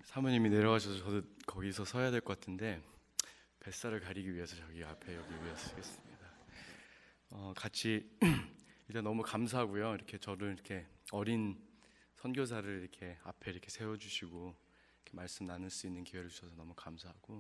사모님이 내려가셔서 저도 거기서 서야 될 것 같은데 뱃살을 가리기 위해서 여기 위에 서겠습니다. 같이 일단 너무 감사하고요. 이렇게 저를 이렇게 어린 선교사를 이렇게 앞에 이렇게 세워주시고 이렇게 말씀 나눌 수 있는 기회를 주셔서 너무 감사하고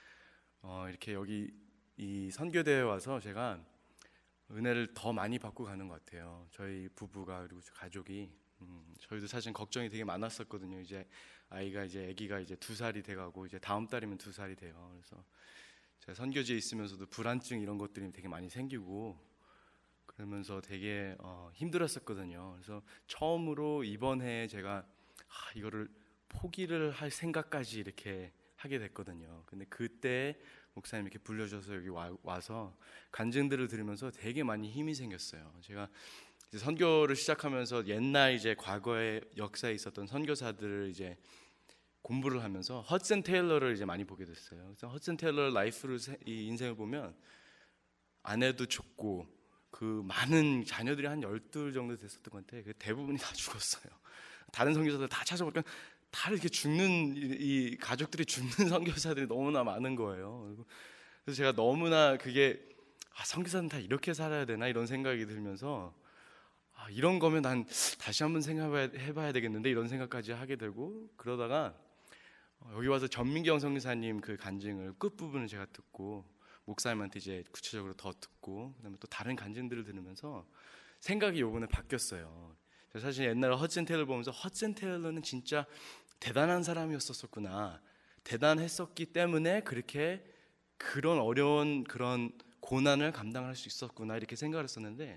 이렇게 여기 이 선교대에 와서 제가 은혜를 더 많이 받고 가는 것 같아요. 저희 부부가 그리고 가족이 저희도 사실 걱정이 되게 많았었거든요. 이제 아기가 이제 2살이 돼가고 이제 다음 달이면 2살이 돼요. 그래서 제가 선교지에 있으면서도 불안증 이런 것들이 되게 많이 생기고 그러면서 되게 힘들었었거든요. 그래서 처음으로 이번 해에 제가 이거를 포기를 할 생각까지 이렇게 하게 됐거든요. 근데 그때 목사님 이렇게 불러주셔서 여기 와서 간증들을 들으면서 되게 많이 힘이 생겼어요. 제가 이제 선교를 시작하면서 옛날 이제 과거의 역사에 있었던 선교사들을 이제 공부를 하면서 허슨 테일러를 이제 많이 보게 됐어요. 그래서 허슨 테일러 라이프를 이 인생을 보면 아내도 죽고 그 많은 자녀들이 한 12 정도 됐었던 것 같아요. 그 대부분이 다 죽었어요. 다른 선교사들 다 찾아보니까 다 이렇게 죽는 이 가족들이 죽는 선교사들이 너무나 많은 거예요. 그래서 제가 너무나 그게 선교사는 다 이렇게 살아야 되나 이런 생각이 들면서 이런 거면 난 다시 한번 생각해봐야 되겠는데 이런 생각까지 하게 되고 그러다가 여기 와서 전민경 선교사님 그 간증을 끝부분을 제가 듣고 목사님한테 이제 구체적으로 더 듣고 그다음에 또 다른 간증들을 들으면서 생각이 요번에 바뀌었어요. 사실 옛날에 허슨 테일러 보면서 허슨 테일러는 진짜 대단한 사람이었었구나. 대단했었기 때문에 그렇게 그런 어려운 그런 고난을 감당할 수 있었구나 이렇게 생각을 했었는데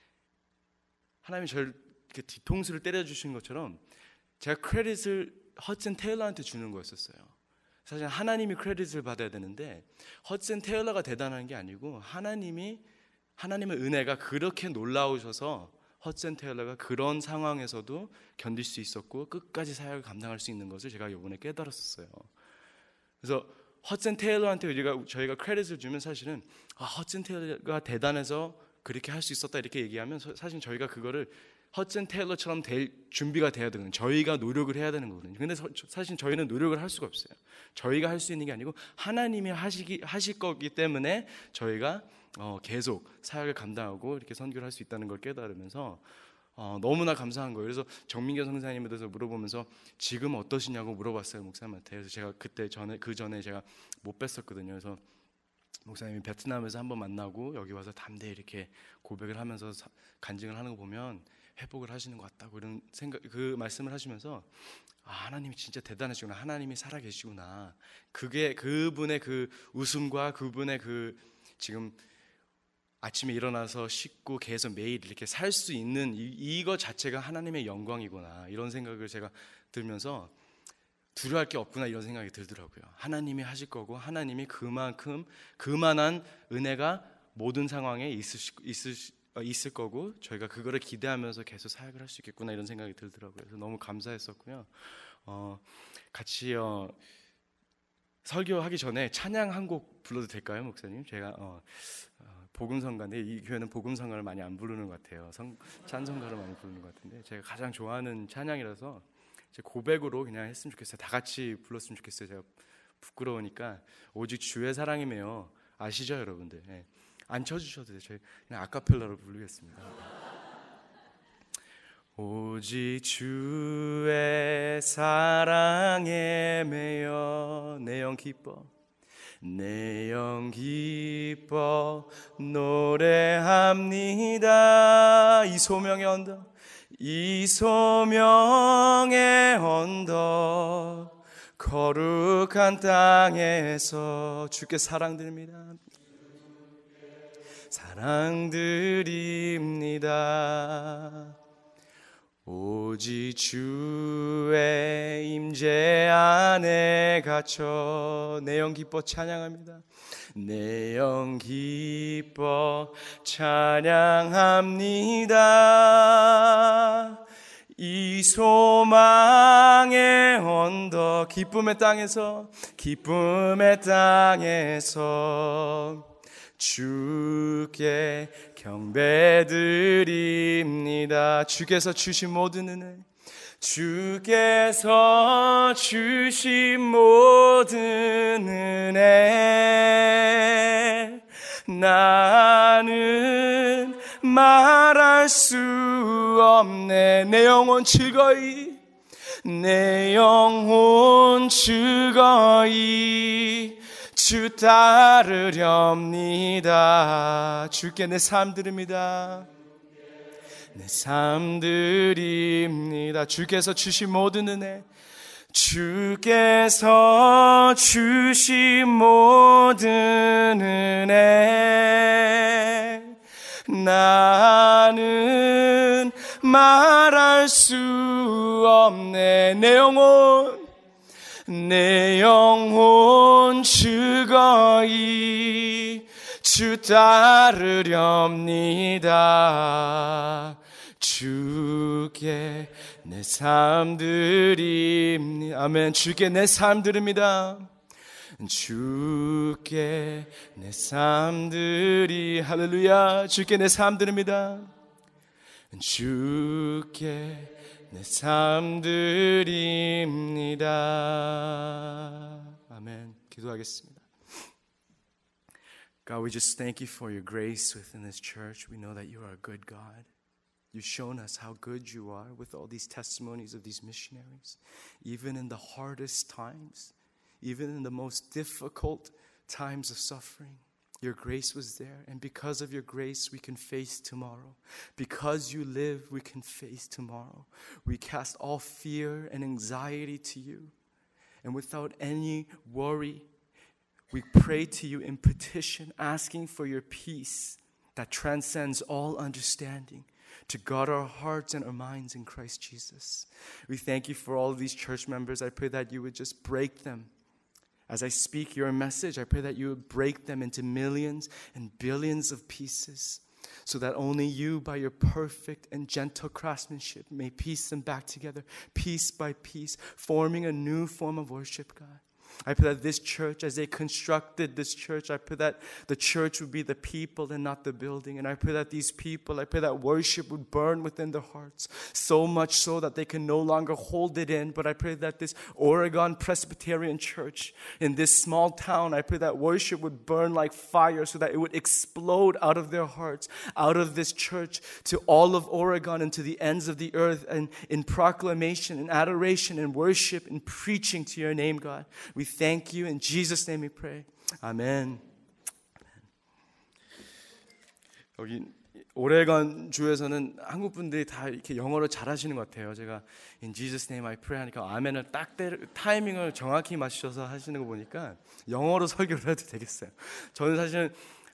하나님이 저를 이렇게 뒤통수를 때려주신 것처럼 제가 크레딧을 허슨 테일러한테 주는 거였었어요. 사실 하나님이 크레딧을 받아야 되는데 허슨 테일러가 대단한 게 아니고 하나님의 은혜가 그렇게 놀라우셔서 허슨 테일러가 그런 상황에서도 견딜 수 있었고 끝까지 사역을 감당할 수 있는 것을 제가 이번에 깨달았었어요. 그래서 허슨 테일러한테 저희가 크레딧을 주면 사실은 허슨 테일러가 대단해서 그렇게 할 수 있었다 이렇게 얘기하면 사실 저희가 그거를 허슨 테일러처럼 될 준비가 돼야 되는 저희가 노력을 해야 되는 거거든요. 근데 사실 저희는 노력을 할 수가 없어요. 저희가 할 수 있는 게 아니고 하나님이 하실 거기 때문에 저희가 계속 사역을 감당하고 이렇게 선교를 할 수 있다는 걸 깨달으면서 너무나 감사한 거예요. 그래서 정민경 선생님에 대해서 물어보면서 지금 어떠시냐고 물어봤어요 목사님한테. 그래서 제가 그 전에 제가 못 뵀었거든요. 그래서 목사님이 베트남에서 한번 만나고 여기 와서 담대히 이렇게 고백을 하면서 간증을 하는 거 보면 회복을 하시는 것 같다고 이런 생각, 그 말씀을 하시면서 하나님이 진짜 대단하시구나, 하나님이 살아계시구나, 그게 그분의 그 웃음과 그분의 그 지금 아침에 일어나서 씻고 계속 매일 이렇게 살 수 있는 이거 자체가 하나님의 영광이구나 이런 생각을 제가 들면서 두려워할 게 없구나 이런 생각이 들더라고요. 하나님이 하실 거고 하나님이 그만한 은혜가 모든 상황에 있을 거고 저희가 그거를 기대하면서 계속 사역을 할 수 있겠구나 이런 생각이 들더라고요. 그래서 너무 감사했었고요. 같이 설교하기 전에 찬양 한 곡 불러도 될까요, 목사님? 제가 복음성가인데 이 교회는 복음성가를 많이 안 부르는 것 같아요. 찬송가를 많이 부르는 것 같은데 제가 가장 좋아하는 찬양이라서 제 고백으로 그냥 했으면 좋겠어요. 다 같이 불렀으면 좋겠어요. 제가 부끄러우니까 오직 주의 사랑이며 아시죠, 여러분들? 네. 안 쳐주셔도 돼요. 저희 그냥 아카펠라로 부르겠습니다. 오직 주의 사랑에 매여 내 영 기뻐 노래합니다. 이 소명의 언덕 거룩한 땅에서 주께 사랑드립니다. 오직 주의 임재 안에 갇혀 내 영 기뻐 찬양합니다. 내 영 기뻐 찬양합니다. 이 소망의 언덕 기쁨의 땅에서 주께 경배드립니다. 주께서 주신 모든 은혜 주께서 주신 모든 은혜 나는 말할 수 없네. 내 영혼 즐거이 내 영혼 즐거이 주 따르렵니다. 주께 내 삶 드립니다. 내 삶 드립니다. 주께서 주신 모든 은혜 주께서 주신 모든 은혜 나는 말할 수 없네. 내 영혼 즐거이 주 따르렵니다. 주께 내 삶 드립니다. 아멘. 주께 내 삶 드립니다. 주께 내 삶 드리 할렐루야. 주께 내 삶 드립니다. 주께 내 삶 드립니다. 아멘. 기도하겠습니다. God, we just thank you for your grace within this church. We know that you are a good God. You've shown us how good you are with all these testimonies of these missionaries. Even in the hardest times, even in the most difficult times of suffering, your grace was there. And because of your grace, we can face tomorrow. Because you live, we can face tomorrow. We cast all fear and anxiety to you. And without any worry, we pray to you in petition, asking for your peace that transcends all understanding, to guard our hearts and our minds in Christ Jesus. We thank you for all of these church members. I pray that you would just break them. As I speak your message, I pray that you would break them into millions and billions of pieces, so that only you, by your perfect and gentle craftsmanship, may piece them back together, piece by piece, forming a new form of worship, God. I pray that this church, as they constructed this church, I pray that the church would be the people and not the building. And I pray that these people, I pray that worship would burn within their hearts, so much so that they can no longer hold it in. But I pray that this Oregon Presbyterian Church in this small town, I pray that worship would burn like fire, so that it would explode out of their hearts, out of this church, to all of Oregon and to the ends of the earth, and in proclamation and adoration and worship and preaching to your name, God. We thank you. In Jesus' name we pray. Amen. 여기 오레건 주에서는 한국 분들이 다 이렇게 영어를 잘하시는 것 같아요. 제가 In Jesus' name I pray 하니까 아멘을 딱 타이밍을 정확히 맞추셔서 하시는 거 보니까 영어로 설교를 해도 되겠어요. 저는 사실은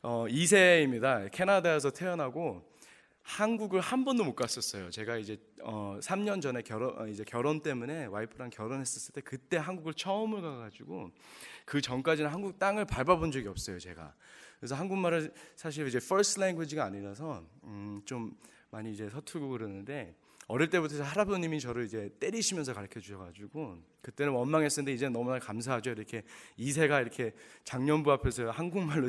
2세입니다. 캐나다에서 태어나고 한국을 한 번도 못 갔었어요. 제가 이제 3년 전에 결혼 때문에 와이프랑 결혼했었을 때 그때 한국을 처음을 가가지고 그 전까지는 한국 땅을 밟아본 적이 없어요, 제가. 그래서 한국말을 사실 이제 first language가 아니라서 좀 많이 이제 서투르고 그러는데, 어릴 때부터 할아버님이 저를 이제 때리시면서 가르쳐 주셔가지고 그때는 원망했었는데 이제 너무나 감사하죠. 이렇게 2세가 이렇게 장년부 앞에서 한국말로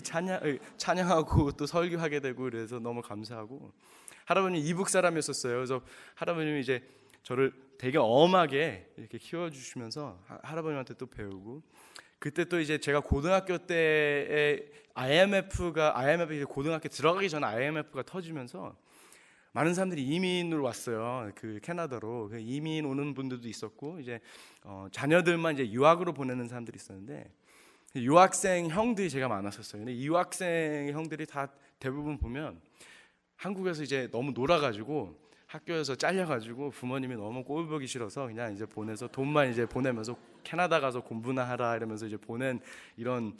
찬양하고 또 설교하게 되고, 그래서 너무 감사하고. 할아버님 이북 사람이었었어요. 그래서 할아버님이 이제 저를 되게 엄하게 이렇게 키워주시면서 할아버님한테 또 배우고, 그때 또 이제 제가 고등학교 때에 IMF 고등학교 들어가기 전에 IMF가 터지면서 많은 사람들이 이민으로 왔어요. 그 캐나다로 이민 오는 분들도 있었고, 이제 자녀들만 이제 유학으로 보내는 사람들이 있었는데, 유학생 형들이 제가 많았었어요. 근데 이 유학생 형들이 다 대부분 보면 한국에서 이제 너무 놀아가지고 학교에서 잘려가지고 부모님이 너무 꼴 보기 싫어서 그냥 이제 보내서 돈만 이제 보내면서 캐나다 가서 공부나 하라 이러면서 이제 보낸, 이런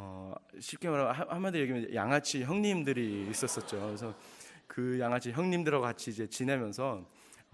쉽게 말하면 한마디로 얘기하면 양아치 형님들이 있었었죠. 그래서 그 양아치 형님들하고 같이 이제 지내면서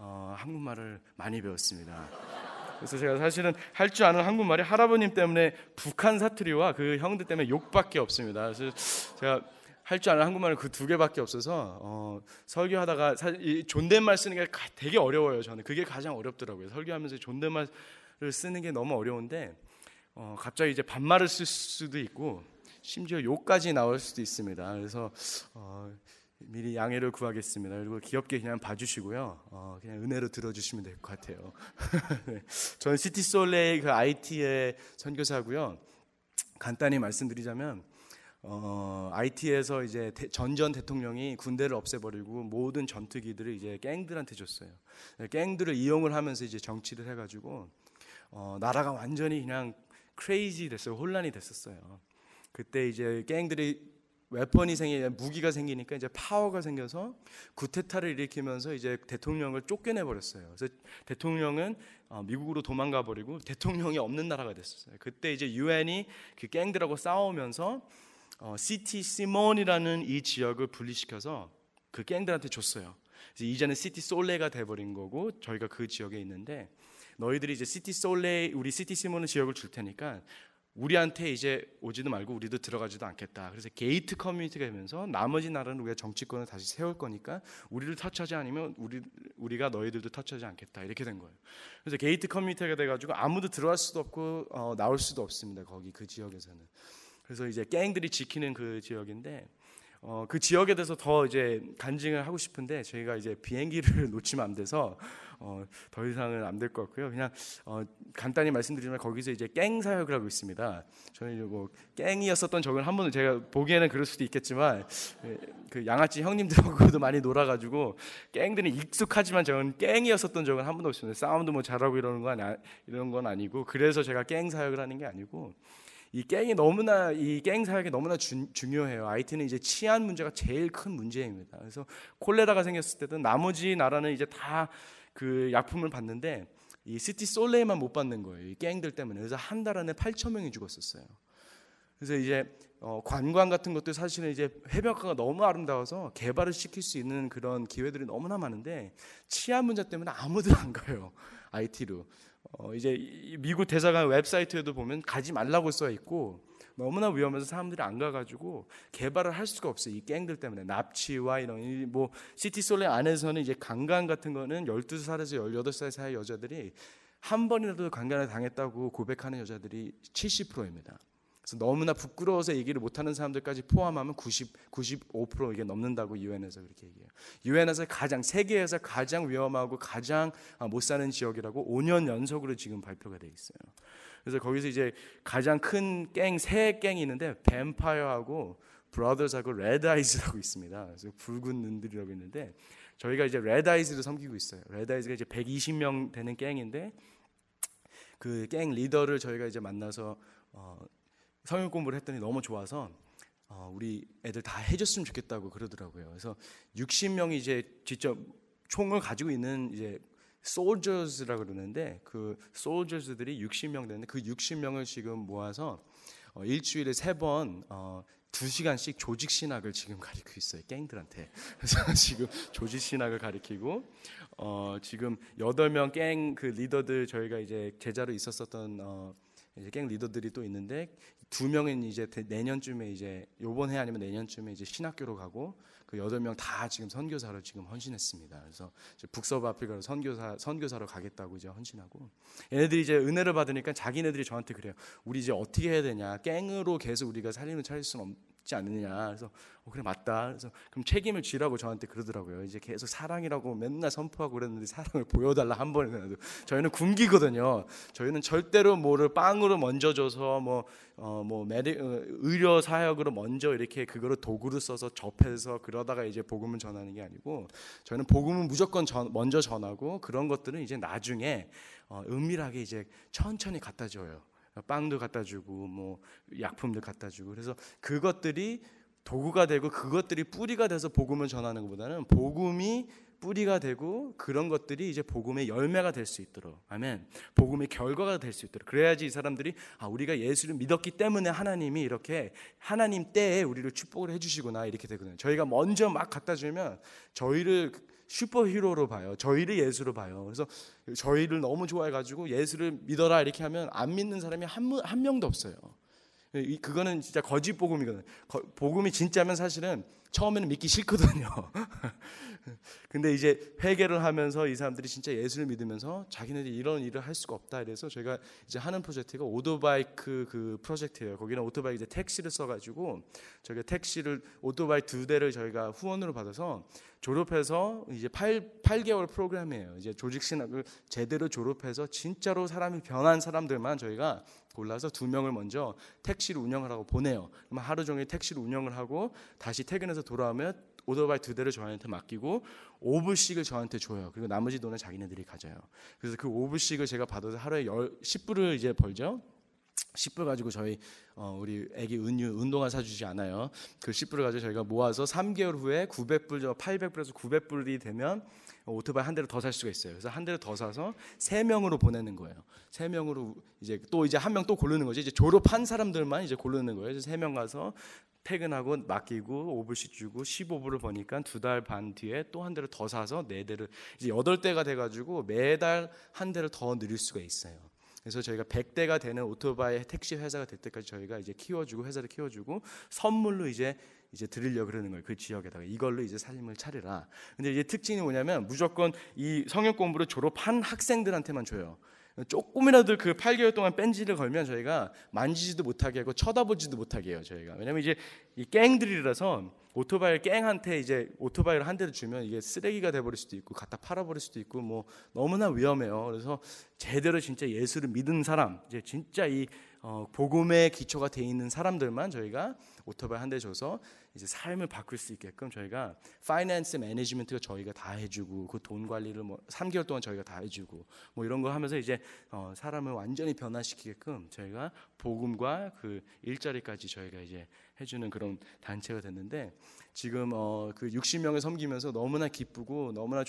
한국말을 많이 배웠습니다. 그래서 제가 사실은 할 줄 아는 한국말이 할아버님 때문에 북한 사투리와 그 형들 때문에 욕밖에 없습니다. 그래서 제가 할 줄 아는 한국말은 그 두 개밖에 없어서 설교하다가 사실 이 존댓말 쓰는 게 되게 어려워요. 저는 그게 가장 어렵더라고요. 설교하면서 존댓말을 쓰는 게 너무 어려운데 갑자기 이제 반말을 쓸 수도 있고 심지어 욕까지 나올 수도 있습니다. 그래서 미리 양해를 구하겠습니다. 그리고 귀엽게 그냥 봐주시고요. 그냥 은혜로 들어주시면 될 것 같아요. 네. 저는 시티솔레이 그 IT의 선교사고요. 간단히 말씀드리자면 IT에서 이제 전 대통령이 군대를 없애버리고 모든 전투기들을 이제 갱들한테 줬어요. 갱들을 이용을 하면서 이제 정치를 해가지고 나라가 완전히 그냥 크레이지 됐어요. 혼란이 됐었어요. 그때 이제 갱들이 무기가 생기니까 이제 파워가 생겨서 쿠데타를 일으키면서 이제 대통령을 쫓겨내 버렸어요. 그래서 대통령은 미국으로 도망가 버리고 대통령이 없는 나라가 됐었어요. 그때 이제 유엔이 그 갱들하고 싸우면서 시티 시몬이라는 이 지역을 분리시켜서 그 갱들한테 줬어요. 그래서 이제는 시티 솔레가 돼버린 거고 저희가 그 지역에 있는데 너희들이 이제 시티 솔레 우리 시티 시몬은 지역을 줄 테니까 우리한테 이제 오지도 말고 우리도 들어가지도 않겠다. 그래서 게이트 커뮤니티가 되면서 나머지 나라는 우리가 정치권을 다시 세울 거니까 우리를 터치하지 않으면 우리가 너희들도 터치하지 않겠다. 이렇게 된 거예요. 그래서 게이트 커뮤니티가 돼가지고 아무도 들어갈 수도 없고 나올 수도 없습니다. 거기 그 지역에서는. 그래서 이제 갱들이 지키는 그 지역인데 그 지역에 대해서 더 이제 간증을 하고 싶은데 저희가 이제 비행기를 놓치면 안 돼서 더 이상은 안 될 것 같고요. 그냥 간단히 말씀드리면 거기서 이제 갱 사역을 하고 있습니다. 저는 뭐 갱이었었던 적은 한 번은 제가 보기에는 그럴 수도 있겠지만 그 양아치 형님들하고도 많이 놀아가지고 갱들은 익숙하지만 저는 갱이었었던 적은 한 번도 없습니다. 싸움도 뭐 잘하고 이런 건 아니고 그래서 제가 갱 사역을 하는 게 아니고. 이 갱 사역이 너무나 중요해요. IT는 이제 치안 문제가 제일 큰 문제입니다. 그래서 콜레라가 생겼을 때도 나머지 나라는 이제 다 그 약품을 받는데 이 시티 솔레이만 못 받는 거예요. 이 갱들 때문에. 그래서 한 달 안에 8,000명이 죽었었어요. 그래서 이제 관광 같은 것도 사실은 이제 해변가가 너무 아름다워서 개발을 시킬 수 있는 그런 기회들이 너무나 많은데 치안 문제 때문에 아무도 안 가요. IT로. 이제 미국 대사관 웹사이트에도 보면 가지 말라고 써 있고 너무나 위험해서 사람들이 안 가가지고 개발을 할 수가 없어요. 이 갱들 때문에 납치와 이런 뭐 시티솔레 안에서는 이제 강간 같은 거는 12살에서 18살 사이 여자들이 한 번이라도 강간을 당했다고 고백하는 여자들이 70%입니다. 그래서 너무나 부끄러워서 얘기를 못하는 사람들까지 포함하면 95% 이게 넘는다고 유엔에서 그렇게 얘기해요. 유엔에서 세계에서 가장 위험하고 가장 못 사는 지역이라고 5년 연속으로 지금 발표가 돼 있어요. 그래서 거기서 이제 가장 큰 세 갱이 있는데 뱀파이어하고 브라더스하고 레드아이즈라고 있습니다. 그래서 붉은 눈들이라고 있는데 저희가 이제 레드아이즈를 섬기고 있어요. 레드아이즈가 이제 120명 되는 갱인데 그 갱 리더를 저희가 이제 만나서 성경 공부를 했더니 너무 좋아서 우리 애들 다 해줬으면 좋겠다고 그러더라고요. 그래서 60명이 이제 직접 총을 가지고 있는 이제 soldiers라고 그러는데 그 soldiers들이 60명 되는데 그 60명을 지금 모아서 일주일에 3번 2시간씩 조직 신학을 지금 가르치고 있어요. 갱들한테. 그래서 지금 조직 신학을 가르치고 지금 8명 갱 그 리더들 저희가 이제 제자로 있었던 이제 갱 리더들이 또 있는데 2명은 이제 내년쯤에 이제 요번 해 아니면 내년쯤에 이제 신학교로 가고 그 8명 다 지금 선교사로 지금 헌신했습니다. 그래서 북서부 아프리카로 선교사로 가겠다고 이제 헌신하고 얘네들이 이제 은혜를 받으니까 자기네들이 저한테 그래요. 우리 이제 어떻게 해야 되냐? 갱으로 계속 우리가 살림을 차릴 수는 없지 않느냐? 그래서 그래 맞다. 그래서 그럼 책임을 지라고 저한테 그러더라고요. 이제 계속 사랑이라고 맨날 선포하고 그랬는데 사랑을 보여달라 한 번이라도. 저희는 굶기거든요. 저희는 절대로 뭐를 빵으로 먼저 줘서 의료 사역으로 먼저 이렇게 그거를 도구를 써서 접해서 그러다가 이제 복음을 전하는 게 아니고 저희는 복음은 무조건 먼저 전하고 그런 것들은 이제 나중에 은밀하게 이제 천천히 갖다 줘요. 빵도 갖다 주고 뭐 약품도 갖다 주고 그래서 그것들이 도구가 되고 그것들이 뿌리가 돼서 복음을 전하는 것보다는 복음이 뿌리가 되고 그런 것들이 이제 복음의 열매가 될 수 있도록 아멘. 복음의 결과가 될 수 있도록 그래야지 이 사람들이 우리가 예수를 믿었기 때문에 하나님이 이렇게 하나님 때에 우리를 축복을 해주시구나 이렇게 되거든요. 저희가 먼저 막 갖다 주면 저희를 슈퍼히로로 봐요. 저희를 예수로 봐요. 그래서 저희를 너무 좋아해가지고 예수를 믿어라 이렇게 하면 안 믿는 사람이 한 명도 없어요. 그거는 진짜 거짓 복음이거든요. 복음이 진짜면 사실은 처음에는 믿기 싫거든요. 근데 이제 회개를 하면서 이 사람들이 진짜 예수를 믿으면서 자기네들이 이런 일을 할 수가 없다. 이래서 저희가 이제 하는 프로젝트가 오토바이크 그 프로젝트예요. 거기는 오토바이 이제 택시를 써가지고 저희가 택시를 오토바이 2대를 저희가 후원으로 받아서 졸업해서 이제 8개월 프로그램이에요. 이제 조직 신학을 제대로 졸업해서 진짜로 사람이 변한 사람들만 저희가 골라서 2명을 먼저 택시를 운영하라고 보내요. 그럼 하루 종일 택시를 운영을 하고 다시 퇴근해서 돌아오면 오토바이 2대를 저한테 맡기고 5불씩을 저한테 줘요. 그리고 나머지 돈은 자기네들이 가져요. 그래서 그 5불씩을 제가 받아서 하루에 10불을 이제 벌죠. 10불 가지고 저희 우리 애기 운동화 사주지 않아요. 그 10불을 가지고 저희가 모아서 3개월 후에 900불, 800불에서 900불이 되면 오토바이 한 대를 더 살 수가 있어요. 그래서 한 대를 더 사서 3명으로 보내는 거예요. 3명으로 이제 또 이제 한 명 또 고르는 거죠. 이제 졸업한 사람들만 이제 고르는 거예요. 그래서 3명 가서 퇴근하고 맡기고 5불씩 주고 15불을 버니까 2달 반 뒤에 또 한 대를 더 사서 4대를 이제 8대가 돼가지고 매달 한 대를 더 늘릴 수가 있어요. 그래서 저희가 100대가 되는 오토바이 택시 회사가 될 때까지 저희가 이제 키워주고 회사를 키워주고 선물로 이제 드리려고 그러는 거예요. 그 지역에다가 이걸로 이제 삶을 차리라. 근데 이제 특징이 뭐냐면 무조건 이 성역 공부를 졸업한 학생들한테만 줘요. 조금이라도 그 8개월 동안 뺀지를 걸면 저희가 만지지도 못하게 하고 쳐다보지도 못하게 해요. 저희가 왜냐면 이제 이 갱들이라서 오토바이 갱한테 이제 오토바이를 한 대를 주면 이게 쓰레기가 돼버릴 수도 있고 갖다 팔아버릴 수도 있고 뭐 너무나 위험해요. 그래서 제대로 진짜 예수를 믿은 사람, 이제 진짜 이 복음의 기초가 돼 있는 사람들만 저희가 오토바이 한 대 줘서 이제 삶을 바꿀 수 있게끔 저희가 파이낸스 매니지먼트가 저희가 다 해주고 그 돈 관리를 뭐 3개월 동안 저희가 다 해주고 뭐 이런 거 하면서 이제 사람을 완전히 변화시키게끔 저희가 복음과 그 일자리까지 저희가 이제 해주는 그런 단체가 됐는데 지금 그 60명을 섬기면서 너무나 기쁘고 너무나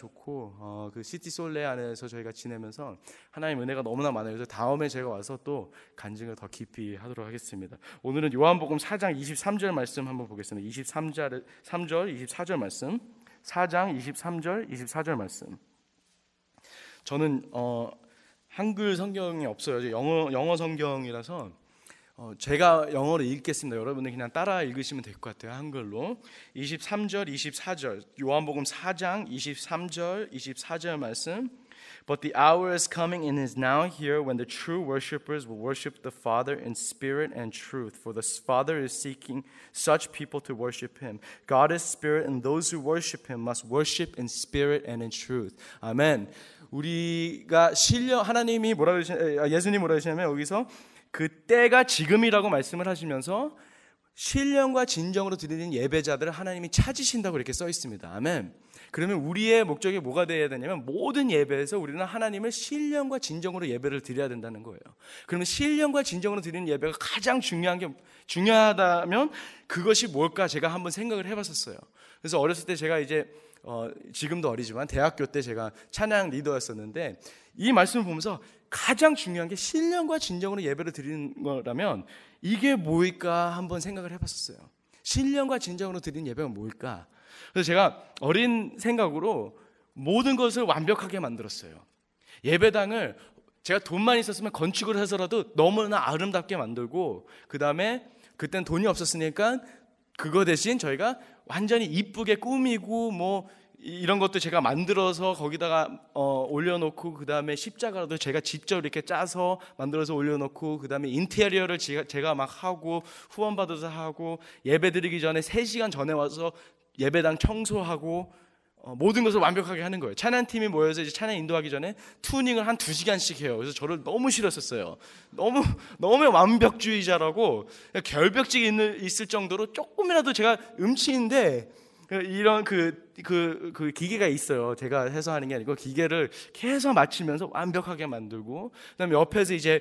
좋고 그 시티 솔레 안에서 저희가 지내면서 하나님 은혜가 너무나 많아요. 그래서 다음에 제가 와서 또 간증을 더 깊이 하도록 하겠습니다. 오늘은 요한복음 4장 23절 말씀 한번 보겠습니다. 23절, 24절 말씀. 4장 23절, 24절 말씀. 저는 한글 성경이 없어요. 영어 성경이라서 제가 영어로 읽겠습니다. 여러분들 그냥 따라 읽으시면 될 것 같아요. 한글로 23절, 24절 요한복음 4장 23절, 24절 말씀. But the hour is coming and is now here when the true worshipers will worship the Father in spirit and truth. For the Father is seeking such people to worship Him. God is spirit and those who worship Him must worship in spirit and in truth. 아멘. 우리가 하나님이 예수님이 뭐라 하시냐면 여기서 그 때가 지금이라고 말씀을 하시면서 신령과 진정으로 드리는 예배자들을 하나님이 찾으신다고 이렇게 써 있습니다. 아멘. 그러면 우리의 목적이 뭐가 되어야 되냐면 모든 예배에서 우리는 하나님을 신령과 진정으로 예배를 드려야 된다는 거예요. 그러면 신령과 진정으로 드리는 예배가 가장 중요하다면 그것이 뭘까 제가 한번 생각을 해봤었어요. 그래서 어렸을 때 제가 이제 지금도 어리지만 대학교 때 제가 찬양 리더였었는데 이 말씀을 보면서 가장 중요한 게 신령과 진정으로 예배를 드리는 거라면 이게 뭘까 한번 생각을 해봤었어요. 신령과 진정으로 드리는 예배가 뭘까? 그래서 제가 어린 생각으로 모든 것을 완벽하게 만들었어요. 예배당을 제가 돈만 있었으면 건축을 해서라도 너무나 아름답게 만들고 그 다음에 그땐 돈이 없었으니까 그거 대신 저희가 완전히 이쁘게 꾸미고 뭐 이런 것도 제가 만들어서 거기다가 올려놓고 그 다음에 십자가라도 제가 직접 이렇게 짜서 만들어서 올려놓고 그 다음에 인테리어를 제가 막 하고 후원받아서 하고 예배드리기 전에 3시간 전에 와서 예배당 청소하고 모든 것을 완벽하게 하는 거예요. 찬양팀이 모여서 이제 찬양 인도하기 전에 투닝을 한 2시간씩 해요. 그래서 저를 너무 싫었었어요. 너무 완벽주의자라고 결벽증이 있을 정도로 조금이라도 제가 음치인데 이런 그 기계가 있어요. 제가 해서 하는 게 아니고 기계를 계속 맞추면서 완벽하게 만들고 그다음에 옆에서 이제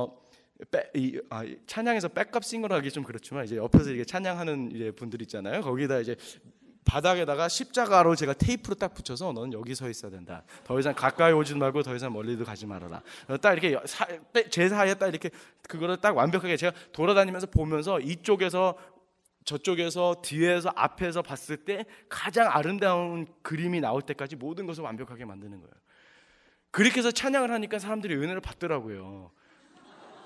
찬양에서 백업 싱어를 하기 좀 그렇지만 이제 옆에서 이게 찬양하는 이제 분들 있잖아요. 거기다 이제 바닥에다가 십자가로 제가 테이프로 딱 붙여서 너는 여기 서 있어야 된다. 더 이상 가까이 오지 말고 더 이상 멀리도 가지 말아라. 딱 이렇게 제 사이에 딱 이렇게 그거를 딱 완벽하게 제가 돌아다니면서 보면서 이쪽에서 저쪽에서 뒤에서 앞에서 봤을 때 가장 아름다운 그림이 나올 때까지 모든 것을 완벽하게 만드는 거예요. 그렇게 해서 찬양을 하니까 사람들이 은혜를 받더라고요.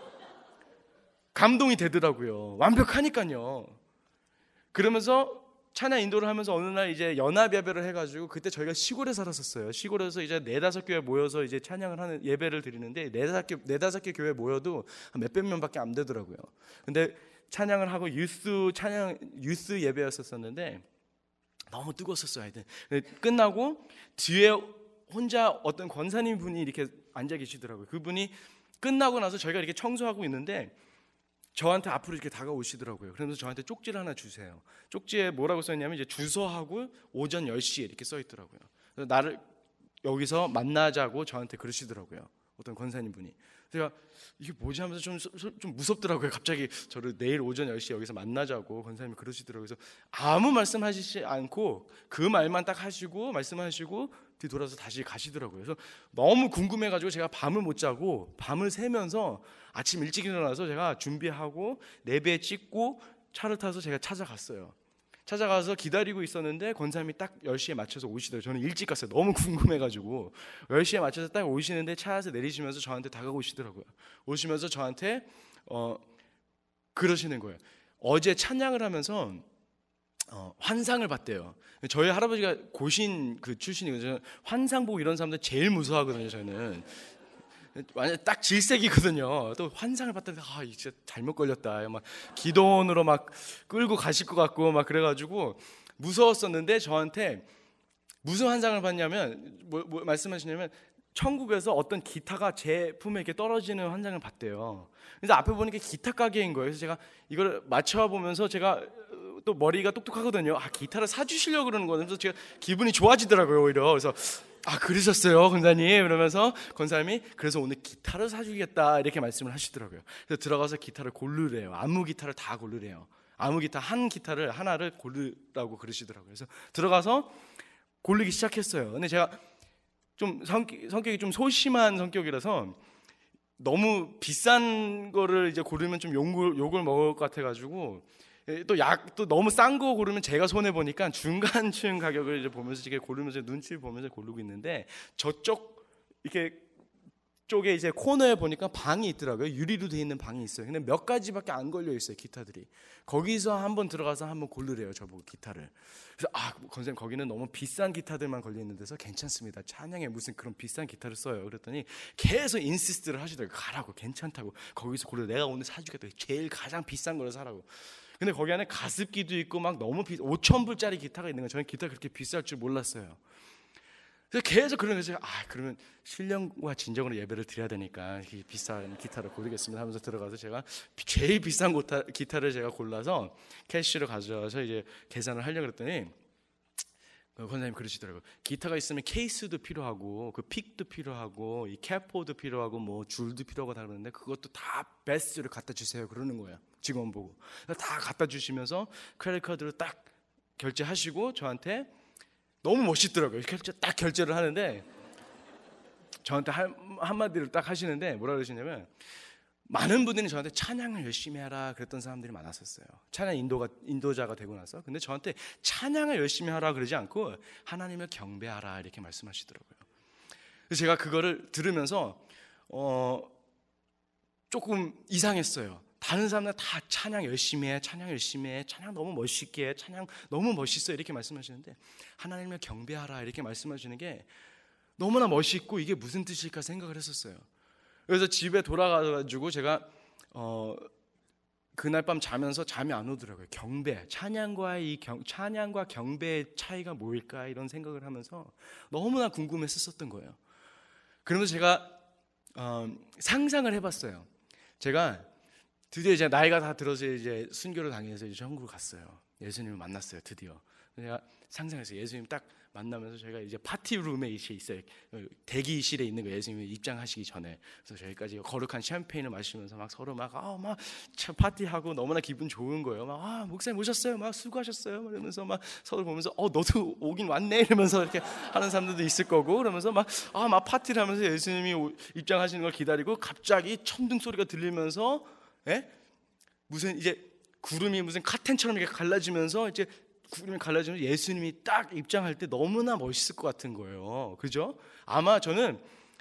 감동이 되더라고요. 완벽하니까요. 그러면서 찬양 인도를 하면서 어느 날 이제 연합 예배를 해가지고, 그때 저희가 시골에 살았었어요. 시골에서 이제 4-5 교회 모여서 이제 찬양을 하는 예배를 드리는데, 4-5 개 교회 모여도 몇백 명밖에 안 되더라고요. 근데 찬양을 하고 유스 예배였었는데 너무 뜨거웠었어요. 하여튼 끝나고 뒤에 혼자 어떤 권사님 분이 이렇게 앉아 계시더라고요. 그분이 끝나고 나서 저희가 이렇게 청소하고 있는데 저한테 앞으로 이렇게 다가오시더라고요. 그러면서 저한테 쪽지를 하나 주세요. 쪽지에 뭐라고 써있냐면 이제 주소하고 오전 10시에 이렇게 써 있더라고요. 그래서 나를 여기서 만나자고 저한테 그러시더라고요. 어떤 권사님 분이. 제가 이게 뭐지 하면서 좀 무섭더라고요. 갑자기 저를 내일 오전 10시에 여기서 만나자고 권사님이 그러시더라고요. 그래서 아무 말씀하시지 않고 그 말만 딱 하시고 말씀하시고 뒤돌아서 다시 가시더라고요. 그래서 너무 궁금해가지고 제가 밤을 못 자고 밤을 새면서 아침 일찍 일어나서 제가 준비하고 내배 찍고 차를 타서 제가 찾아갔어요. 찾아가서 기다리고 있었는데 권사님이 딱 10시에 맞춰서 오시더라고요. 저는 일찍 갔어요. 너무 궁금해가지고 10시에 맞춰서 딱 오시는데 차에서 내리시면서 저한테 다가오시더라고요. 오시면서 저한테 그러시는 거예요. 어제 찬양을 하면서 환상을 봤대요. 저희 할아버지가 고신 출신이거든요. 환상 보고 이런 사람들 제일 무서워하거든요. 저는 완전 딱 질색이거든요. 또 환상을 봤더니 진짜 잘못 걸렸다. 막 기도원으로 막 끌고 가실 것 같고 막 그래가지고 무서웠었는데, 저한테 무슨 환상을 봤냐면 뭐 말씀하시냐면 천국에서 어떤 기타가 제 품에 이렇게 떨어지는 환상을 봤대요. 그래서 앞에 보니까 기타 가게인 거예요. 그래서 제가 이걸 맞춰 보면서 제가 또 머리가 똑똑하거든요. 기타를 사주시려고 그러는 거예요. 그래서 제가 기분이 좋아지더라고요, 오히려. 그래서 그러셨어요, 권사님. 그러면서 권사님이 그래서 오늘 기타를 사주겠다 이렇게 말씀을 하시더라고요. 그래서 들어가서 기타를 고르래요. 아무 기타를 다 고르래요. 아무 기타 하나를 고르라고 그러시더라고요. 그래서 들어가서 고르기 시작했어요. 근데 제가 좀 성격이 좀 소심한 성격이라서 너무 비싼 거를 이제 고르면 좀 욕을 먹을 것 같아가지고, 또 너무 싼 거 고르면 제가 손해 보니까 중간층 가격을 이제 보면서 이렇게 고르면서 눈치를 보면서 고르고 있는데, 저쪽 이렇게 쪽에 이제 코너에 보니까 방이 있더라고요. 유리로 되어 있는 방이 있어요. 근데 몇 가지밖에 안 걸려 있어요, 기타들이. 거기서 한번 들어가서 한번 고르래요, 저보고 기타를. 그래서 선생님 거기는 너무 비싼 기타들만 걸려 있는 데서 괜찮습니다. 찬양에 무슨 그런 비싼 기타를 써요. 그랬더니 계속 인시스트를 하시더라고요. 가라고, 괜찮다고, 거기서 고르, 내가 오늘 사주겠다, 제일 가장 비싼 거를 사라고. 근데 거기 안에 가습기도 있고 막 너무 5,000불짜리 기타가 있는 거예요. 저는 기타 그렇게 비쌀 줄 몰랐어요. 그래서 계속 그러면서 그러면 신령과 진정으로 예배를 드려야 되니까 비싼 기타를 고르겠습니다 하면서 들어가서 제가 제일 비싼 기타를 제가 골라서 캐시로 가져와서 이제 계산을 하려고 그랬더니 권사님 그러시더라고요. 기타가 있으면 케이스도 필요하고 그 픽도 필요하고 이 캐포도 필요하고 뭐 줄도 필요하고 다 그러는데 그것도 다 베스트를 갖다 주세요 그러는 거예요. 직원 보고 다 갖다 주시면서 크레딧 카드로 딱 결제하시고 저한테 너무 멋있더라고요. 딱 결제를 하는데 저한테 한마디를 딱 하시는데 뭐라 그러시냐면, 많은 분들이 저한테 찬양을 열심히 하라 그랬던 사람들이 많았었어요. 찬양 인도자가 되고 나서. 근데 저한테 찬양을 열심히 하라 그러지 않고 하나님을 경배하라 이렇게 말씀하시더라고요. 그래서 제가 그거를 들으면서 조금 이상했어요. 다른 사람들 다 찬양 열심히 해, 찬양 열심히 해, 찬양 너무 멋있게 해, 찬양 너무 멋있어 이렇게 말씀하시는데 하나님을 경배하라 이렇게 말씀하시는 게 너무나 멋있고 이게 무슨 뜻일까 생각을 했었어요. 그래서 집에 돌아가가지고 제가 그날 밤 자면서 잠이 안 오더라고요. 경배, 찬양과 경배의 차이가 뭐일까 이런 생각을 하면서 너무나 궁금했었던 거예요. 그러면서 제가 상상을 해봤어요. 제가 드디어 이제 나이가 다 들어서 이제 순교를 당해서 이제 천국을 갔어요. 예수님을 만났어요, 드디어. 제가 상상했어요. 예수님 딱 만나면서 저희가 이제 파티룸에 있어요. 대기실에 있는 거예요. 예수님이 입장하시기 전에. 그래서 저희까지 거룩한 샴페인을 마시면서 막 서로 막 파티하고 너무나 기분 좋은 거예요. 막 목사님 오셨어요. 막 수고하셨어요. 이러면서 막 서로 보면서 너도 오긴 왔네 이러면서 이렇게 하는 사람들도 있을 거고, 그러면서 막 파티를 하면서 예수님이 입장하시는 걸 기다리고 갑자기 천둥 소리가 들리면서 무슨 이제 구름이 무슨 카텐처럼 이렇게 갈라지면서 이제 구름이 갈라지면서 예수님이 딱 입장할 때 너무나 멋있을 것 같은 거예요. 그죠? 아마 저는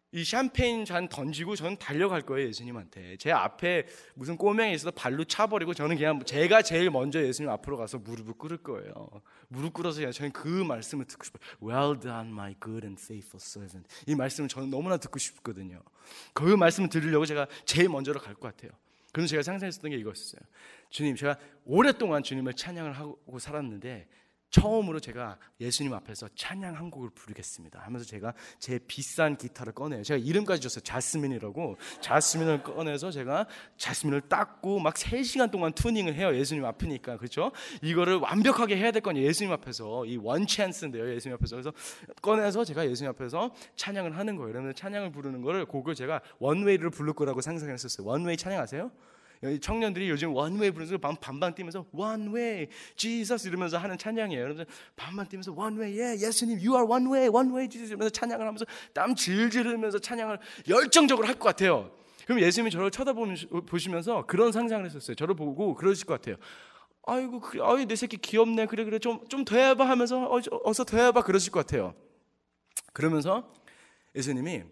이 샴페인 잔 던지고 저는 달려갈 거예요, 예수님한테. 제 앞에 무슨 꼬맹이 있어도 발로 차버리고 저는 그냥 제가 제일 먼저 예수님 앞으로 가서 무릎을 꿇을 거예요. 무릎 꿇어서 그냥 저는 그 말씀을 듣고 싶어요. Well done, my good and faithful servant. 이 말씀을 저는 너무나 듣고 싶거든요. 그 말씀을 들으려고 제가 제일 먼저로 갈 것 같아요. 그래서 제가 상상했었던 게 이거였어요. 주님, 제가 오랫동안 주님을 찬양을 하고 살았는데 처음으로 제가 예수님 앞에서 찬양 한 곡을 부르겠습니다 하면서 제가 제 비싼 기타를 꺼내요. 제가 이름까지 줬어요. 자스민이라고. 자스민을 꺼내서 제가 자스민을 닦고 막 3시간 동안 투닝을 해요. 예수님 앞이니까. 그렇죠? 이거를 완벽하게 해야 될 건 예수님 앞에서, 이 원 찬스인데요, 예수님 앞에서. 그래서 꺼내서 제가 예수님 앞에서 찬양을 하는 거예요. 그러면 찬양을 부르는 거를, 곡을 제가 원웨이를 부를 거라고 상상했었어요. 원웨이 찬양 아세요? 청년들이 요즘 원웨이 부르면서 반반 뛰면서 원웨이 지저스 이러면서 하는 찬양이에요. 여러분 반반 뛰면서 원웨이 예수님 you are one way one way Jesus 이러면서 찬양을 하면서 땀 질질 흘리면서 찬양을 열정적으로 할 것 같아요. 그럼 예수님이 저를 쳐다보시면서 그런 상상을 했었어요. 저를 보고 그러실 것 같아요. 아이고 내 새끼 귀엽네. 그래 좀 더 해봐 하면서 어서 더 해봐 그러실 것 같아요. 그러면서 예수님이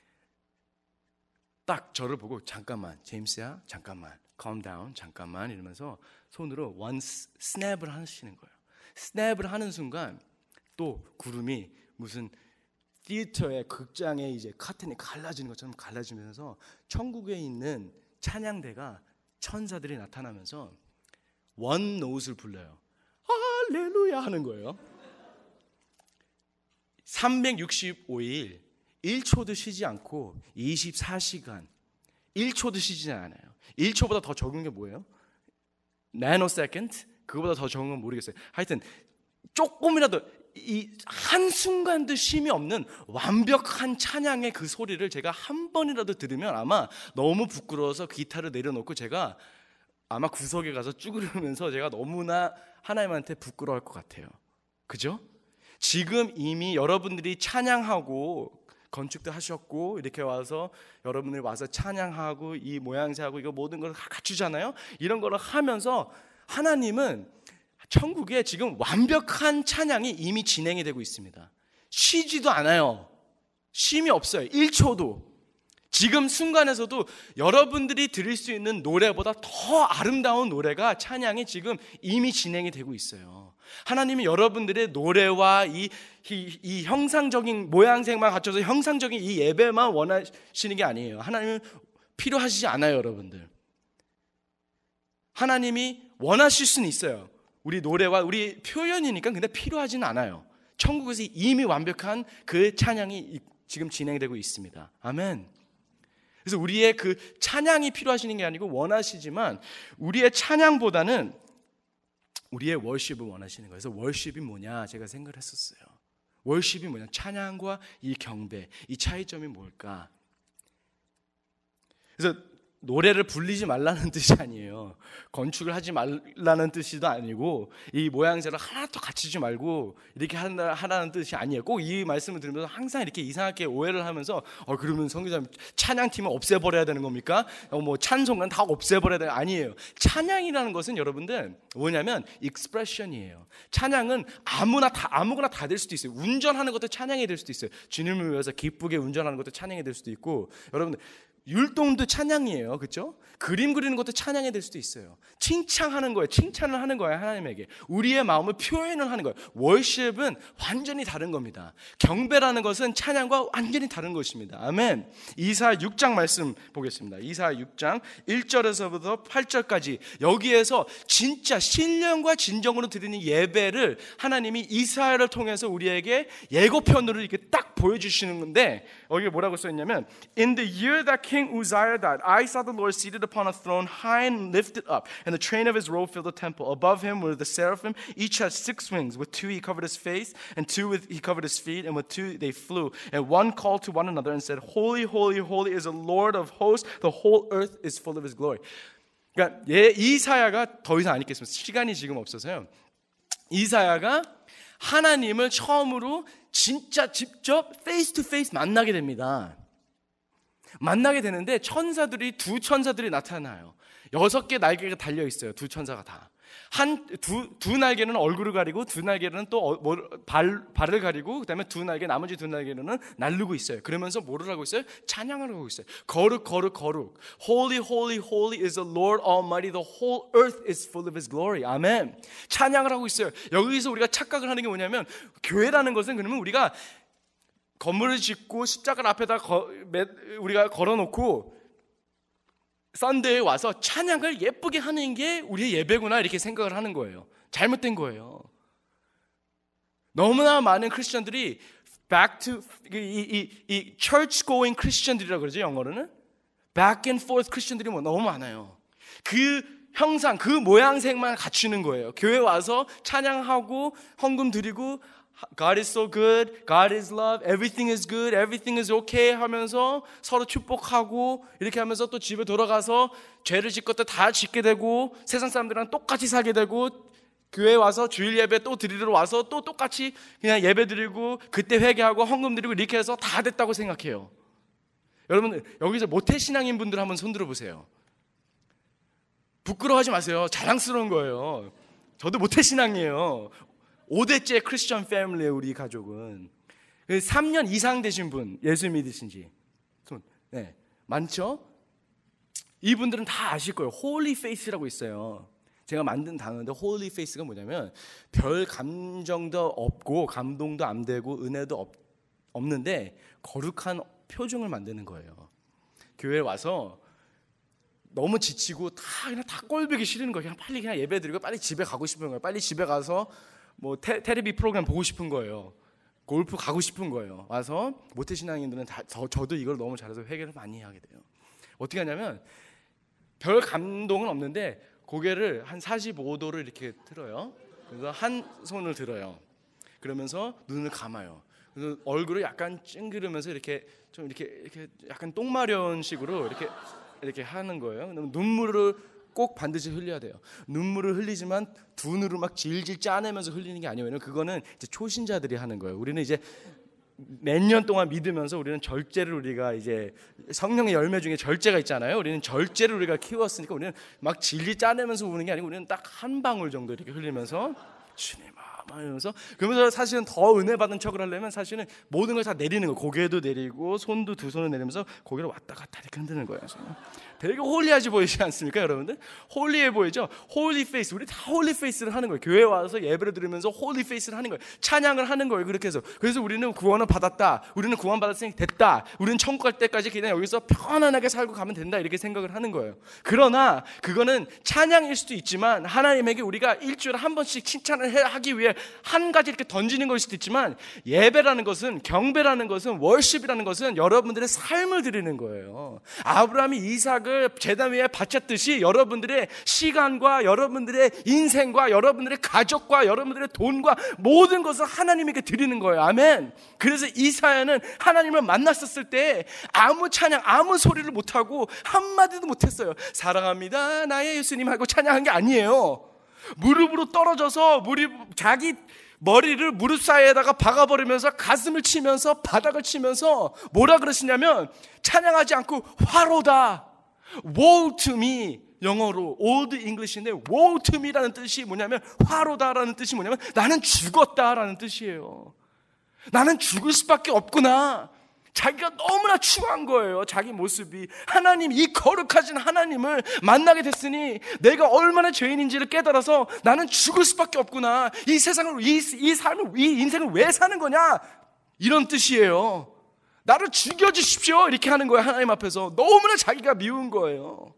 딱 저를 보고 잠깐만 제임스야 잠깐만 calm down 잠깐만 이러면서 손으로 원 스냅을 하시는 거예요. 스냅을 하는 순간 또 구름이 무슨 티에터의 극장의 이제 카튼이 갈라지는 것처럼 갈라지면서 천국에 있는 찬양대가 천사들이 나타나면서 원 노트를 불러요. 할렐루야 하는 거예요. 365일 1초도 쉬지 않고 24시간 1초도 쉬지 않아요. 1초보다 더 적은 게 뭐예요? nanosecond? 그거보다 더 적은 건 모르겠어요. 하여튼 조금이라도 이 한순간도 쉼이 없는 완벽한 찬양의 그 소리를 제가 한 번이라도 들으면 아마 너무 부끄러워서 기타를 내려놓고 제가 아마 구석에 가서 쭈그리면서 제가 너무나 하나님한테 부끄러워할 것 같아요. 그죠? 지금 이미 여러분들이 찬양하고 건축도 하셨고 이렇게 와서 여러분들이 와서 찬양하고 이 모양새하고 이거 모든 걸 갖추잖아요. 이런 거를 하면서 하나님은 천국에 지금 완벽한 찬양이 이미 진행이 되고 있습니다. 쉬지도 않아요. 쉼이 없어요. 1초도. 지금 순간에서도 여러분들이 들을 수 있는 노래보다 더 아름다운 노래가 찬양이 지금 이미 진행이 되고 있어요. 하나님이 여러분들의 노래와 이 형상적인 모양새만 갖춰서 형상적인 이 예배만 원하시는 게 아니에요. 하나님은 필요하시지 않아요, 여러분들. 하나님이 원하실 수는 있어요. 우리 노래와 우리 표현이니까 근데 필요하지는 않아요. 천국에서 이미 완벽한 그 찬양이 지금 진행되고 있습니다. 아멘. 그래서 우리의 그 찬양이 필요하시는 게 아니고 원하시지만 우리의 찬양보다는 우리의 월십을 원하시는 거예요. 그래서 월십이 뭐냐 제가 생각을 했었어요. 월십이 뭐냐, 찬양과 이 경배, 이 차이점이 뭘까? 그래서 노래를 불리지 말라는 뜻이 아니에요. 건축을 하지 말라는 뜻이도 아니고 이 모양새를 하나도 갖추지 말고 이렇게 하라는 뜻이 아니에요. 꼭 이 말씀을 들으면서 항상 이렇게 이상하게 오해를 하면서 그러면 선교사님 찬양팀을 없애버려야 되는 겁니까? 뭐 찬송가는 다 없애버려야 되는 아니에요. 찬양이라는 것은 여러분들 뭐냐면 익스프레션이에요. 찬양은 아무거나 다 될 수도 있어요. 운전하는 것도 찬양이 될 수도 있어요. 주님을 위해서 기쁘게 운전하는 것도 찬양이 될 수도 있고, 여러분들 율동도 찬양이에요. 그렇죠? 그림 그리는 것도 찬양이 될 수도 있어요. 칭찬하는 거예요. 칭찬을 하는 거예요. 하나님에게 우리의 마음을 표현을 하는 거예요. 월십은 완전히 다른 겁니다. 경배라는 것은 찬양과 완전히 다른 것입니다. 아멘. 이사야 6장 말씀 보겠습니다. 이사야 6장 1절에서부터 8절까지 여기에서 진짜 신령과 진정으로 드리는 예배를 하나님이 이사야를 통해서 우리에게 예고편으로 이렇게 딱 보여주시는 건데, 여기 뭐라고 써있냐면 In the year that King Uzziah died, I saw the Lord seated upon a throne, high and lifted up, and the train of his robe filled the temple. Above him were the seraphim, each had 6 wings. With 2 he covered his face, and 2 he covered his feet, and with 2 they flew. And one called to one another and said, Holy, holy, holy is the Lord of hosts. The whole earth is full of his glory. 그러니까 이사야가 더 이상 안 읽겠습니다. 시간이 지금 없어서요. 이사야가 하나님을 처음으로 진짜 직접 페이스 투 페이스 만나게 됩니다. 만나게 되는데 두 천사들이 나타나요. 6개 날개가 달려 있어요. 2 천사가 다. 두 날개는 얼굴을 가리고 두 날개는 또 발을 가리고 그다음에 나머지 두 날개는 날르고 있어요. 그러면서 뭐를 하고 있어요? 찬양을 하고 있어요. 거룩 Holy holy holy is the Lord Almighty. The whole earth is full of His glory. 아멘. 찬양을 하고 있어요. 여기서 우리가 착각을 하는 게 뭐냐면 교회라는 것은 그러면 우리가 건물을 짓고 십자가를 앞에다 우리가 걸어놓고 썬데이에 와서 찬양을 예쁘게 하는 게 우리의 예배구나 이렇게 생각을 하는 거예요. 잘못된 거예요. 너무나 많은 크리스천들이 이 church going 크리스천들이라고 그러죠, 영어로는. back and forth 크리스천들이 너무 많아요. 그 형상, 그 모양새만 갖추는 거예요. 교회 와서 찬양하고 헌금 드리고 God is so good, God is love, everything is good, everything is okay 하면서 서로 축복하고 이렇게 하면서 또 집에 돌아가서 죄를 짓 것도 다 짓게 되고 세상 사람들이랑 똑같이 살게 되고 교회 와서 주일 예배 또 드리러 와서 또 똑같이 그냥 예배 드리고 그때 회개하고 헌금 드리고 이렇게 해서 다 됐다고 생각해요. 여러분 여기서 모태신앙인 분들 한번 손들어 보세요. 부끄러워하지 마세요. 자랑스러운 거예요. 저도 모태신앙이에요. 5대째 크리스천 패밀리예요. 우리 가족은 3년 이상 되신 분 예수 믿으신 지 네, 많죠? 이분들은 다 아실 거예요. 홀리 페이스라고 있어요. 제가 만든 단어인데 홀리 페이스가 뭐냐면 별 감정도 없고 감동도 안 되고 은혜도 없는데 거룩한 표정을 만드는 거예요. 교회에 와서 너무 지치고 그냥 다 꼴보기 싫은 거예요. 그냥 빨리 그냥 예배 드리고 빨리 집에 가고 싶은 거예요. 빨리 집에 가서 뭐 테레비 프로그램 보고 싶은 거예요. 골프 가고 싶은 거예요. 와서 모태신앙인들은 저도 이걸 너무 잘해서 회개를 많이 하게 돼요. 어떻게 하냐면 별 감동은 없는데 고개를 한 45도를 이렇게 들어요. 그래서 한 손을 들어요. 그러면서 눈을 감아요. 그래서 얼굴을 약간 찡그리면서 이렇게 좀 이렇게 약간 똥마려운 식으로 이렇게 하는 거예요. 눈물을 꼭 반드시 흘려야 돼요. 눈물을 흘리지만 두 눈으로 막 질질 짜내면서 흘리는 게 아니에요. 왜냐면 그거는 이제 초신자들이 하는 거예요. 우리는 이제 몇 년 동안 믿으면서 우리는 절제를 우리가 이제 성령의 열매 중에 절제가 있잖아요. 우리는 절제를 우리가 키웠으니까 우리는 막 질질 짜내면서 우는 게 아니고 우리는 딱 한 방울 정도 이렇게 흘리면서 주님 하면서 그러면서 사실은 더 은혜 받은 척을 하려면 사실은 모든 걸 다 내리는 거예요. 고개도 내리고 손도 두 손을 내리면서 고개를 왔다 갔다 이렇게 흔드는 거예요. 되게 홀리하지 보이지 않습니까, 여러분들? 홀리해 보이죠? 홀리 페이스. 우리 다 홀리 페이스를 하는 거예요. 교회 와서 예배를 드리면서 홀리 페이스를 하는 거예요. 찬양을 하는 거예요. 그렇게 해서 그래서 우리는 구원을 받았다. 우리는 구원 받았으니 됐다. 우리는 천국 갈 때까지 그냥 여기서 편안하게 살고 가면 된다. 이렇게 생각을 하는 거예요. 그러나 그거는 찬양일 수도 있지만 하나님에게 우리가 일주일에 한 번씩 칭찬을 하기 위해 한 가지 이렇게 던지는 걸 수도 있지만 예배라는 것은 경배라는 것은 월십이라는 것은 여러분들의 삶을 드리는 거예요. 아브라함이 이삭을 제단 위에 바쳤듯이 여러분들의 시간과 여러분들의 인생과 여러분들의 가족과 여러분들의 돈과 모든 것을 하나님에게 드리는 거예요. 아멘. 그래서 이사야는 하나님을 만났었을 때 아무 찬양 아무 소리를 못하고 한마디도 못했어요. 사랑합니다 나의 예수님 하고 찬양한 게 아니에요. 무릎으로 떨어져서 자기 머리를 무릎 사이에다가 박아버리면서 가슴을 치면서 바닥을 치면서 뭐라 그러시냐면 찬양하지 않고 화로다. Woe to me. 영어로 Old English인데 Woe to me라는 뜻이 뭐냐면 화로다라는 뜻이 뭐냐면 나는 죽었다라는 뜻이에요. 나는 죽을 수밖에 없구나. 자기가 너무나 추한 거예요. 자기 모습이. 하나님, 이 거룩하신 하나님을 만나게 됐으니 내가 얼마나 죄인인지를 깨달아서 나는 죽을 수밖에 없구나. 이 세상을 이 삶을 이 인생을 왜 사는 거냐 이런 뜻이에요. 나를 죽여주십시오 이렇게 하는 거예요. 하나님 앞에서 너무나 자기가 미운 거예요.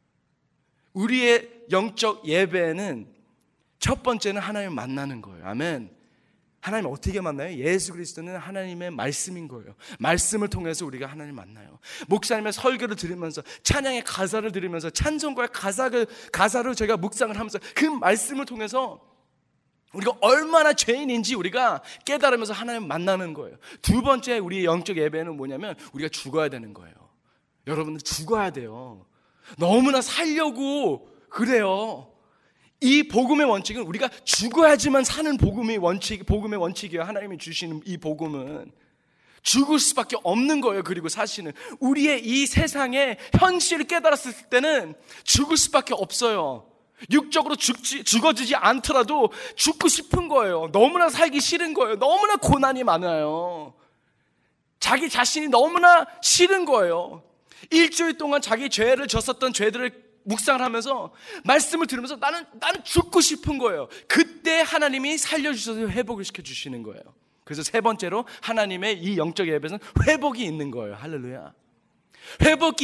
우리의 영적 예배는 첫 번째는 하나님을 만나는 거예요. 아멘. 하나님 어떻게 만나요? 예수 그리스도는 하나님의 말씀인 거예요. 말씀을 통해서 우리가 하나님을 만나요. 목사님의 설교를 들으면서 찬양의 가사를 들으면서 찬송가의 가사를 저희가 묵상을 하면서 그 말씀을 통해서 우리가 얼마나 죄인인지 우리가 깨달으면서 하나님을 만나는 거예요. 두 번째 우리의 영적 예배는 뭐냐면 우리가 죽어야 되는 거예요. 여러분들 죽어야 돼요. 너무나 살려고 그래요. 이 복음의 원칙은 우리가 죽어야지만 사는 복음의 원칙이에요. 하나님이 주시는 이 복음은 죽을 수밖에 없는 거예요. 그리고 사실은 우리의 이 세상의 현실을 깨달았을 때는 죽을 수밖에 없어요. 육적으로 죽어지지 않더라도 죽고 싶은 거예요. 너무나 살기 싫은 거예요. 너무나 고난이 많아요. 자기 자신이 너무나 싫은 거예요. 일주일 동안 자기 죄를 졌었던 죄들을 묵상을 하면서 말씀을 들으면서 나는 죽고 싶은 거예요. 그때 하나님이 살려주셔서 회복을 시켜주시는 거예요. 그래서 세 번째로 하나님의 이 영적 예배는 회복이 있는 거예요. 할렐루야. 회복이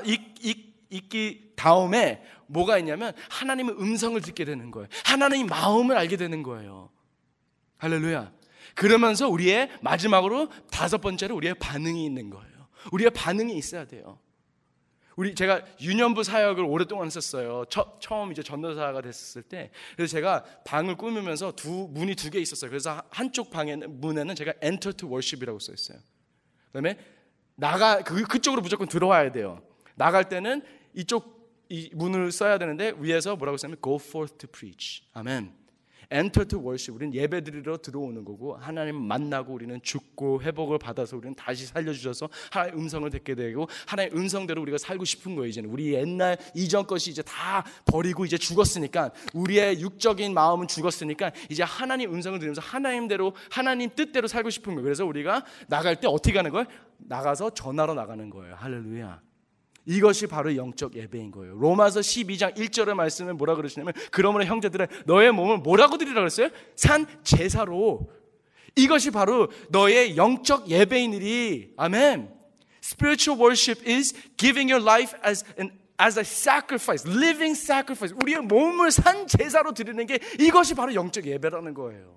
있기 다음에 뭐가 있냐면 하나님의 음성을 듣게 되는 거예요. 하나님의 마음을 알게 되는 거예요. 할렐루야. 그러면서 우리의 마지막으로 다섯 번째로 우리의 반응이 있는 거예요. 우리의 반응이 있어야 돼요. 제가 유년부 사역을 오랫동안 했었어요. 처음 이제 전도사가 됐을 때. 그래서 제가 방을 꾸미면서 문이 두 개 있었어요. 그래서 한쪽 문에는 제가 Enter to Worship이라고 써 있어요. 그다음에 그쪽으로 무조건 들어와야 돼요. 나갈 때는 이 문을 써야 되는데 위에서 뭐라고 써냐면 Go forth to preach. 아멘. Enter to worship. 우리는 예배드리러 들어오는 거고 하나님 만나고 우리는 죽고 회복을 받아서 우리는 다시 살려주셔서 하나님의 음성을 듣게 되고 하나님의 음성대로 우리가 살고 싶은 거예요. 이제는 우리 옛날 이전 것이 이제 다 버리고 이제 죽었으니까 우리의 육적인 마음은 죽었으니까 이제 하나님 음성을 들으면서 하나님대로 하나님 뜻대로 살고 싶은 거예요. 그래서 우리가 나갈 때 어떻게 가는 거예요? 나가서 전하러 나가는 거예요. 할렐루야. 이것이 바로 영적 예배인 거예요. 로마서 12장 1절의 말씀에 뭐라 그러시냐면 그러므로 형제들아 너의 몸을 뭐라고 드리라고 했어요? 산 제사로. 이것이 바로 너의 영적 예배인 일이. 아멘. Spiritual worship is giving your life as a sacrifice, living sacrifice. 우리의 몸을 산 제사로 드리는 게 이것이 바로 영적 예배라는 거예요.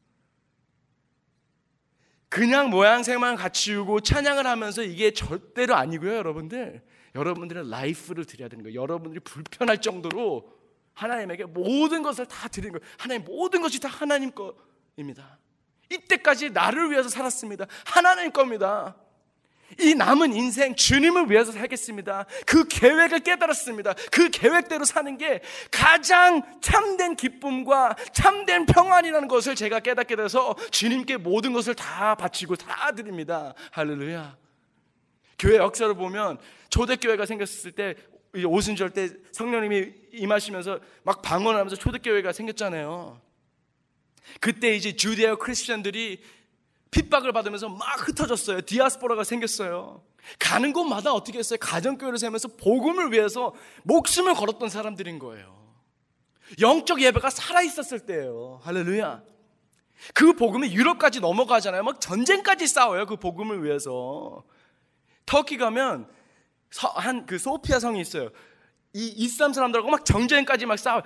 그냥 모양새만 갖추고 찬양을 하면서 이게 절대로 아니고요, 여러분들. 여러분들의 라이프를 드려야 되는 거예요. 여러분들이 불편할 정도로 하나님에게 모든 것을 다 드리는 거예요. 하나님 모든 것이 다 하나님 거입니다. 이때까지 나를 위해서 살았습니다. 하나님 겁니다. 이 남은 인생 주님을 위해서 살겠습니다. 그 계획을 깨달았습니다. 그 계획대로 사는 게 가장 참된 기쁨과 참된 평안이라는 것을 제가 깨닫게 돼서 주님께 모든 것을 다 바치고 다 드립니다. 할렐루야. 교회 역사를 보면 초대교회가 생겼을 때 오순절 때 성령님이 임하시면서 막 방언하면서 초대교회가 생겼잖아요. 그때 이제 주디아 크리스천들이 핍박을 받으면서 막 흩어졌어요. 디아스포라가 생겼어요. 가는 곳마다 어떻게 했어요? 가정교회를 세우면서 복음을 위해서 목숨을 걸었던 사람들인 거예요. 영적 예배가 살아있었을 때예요. 할렐루야. 그 복음이 유럽까지 넘어가잖아요. 막 전쟁까지 싸워요. 그 복음을 위해서. 터키 가면 그 소피아 성이 있어요. 이 이슬람 사람들하고 막 전쟁까지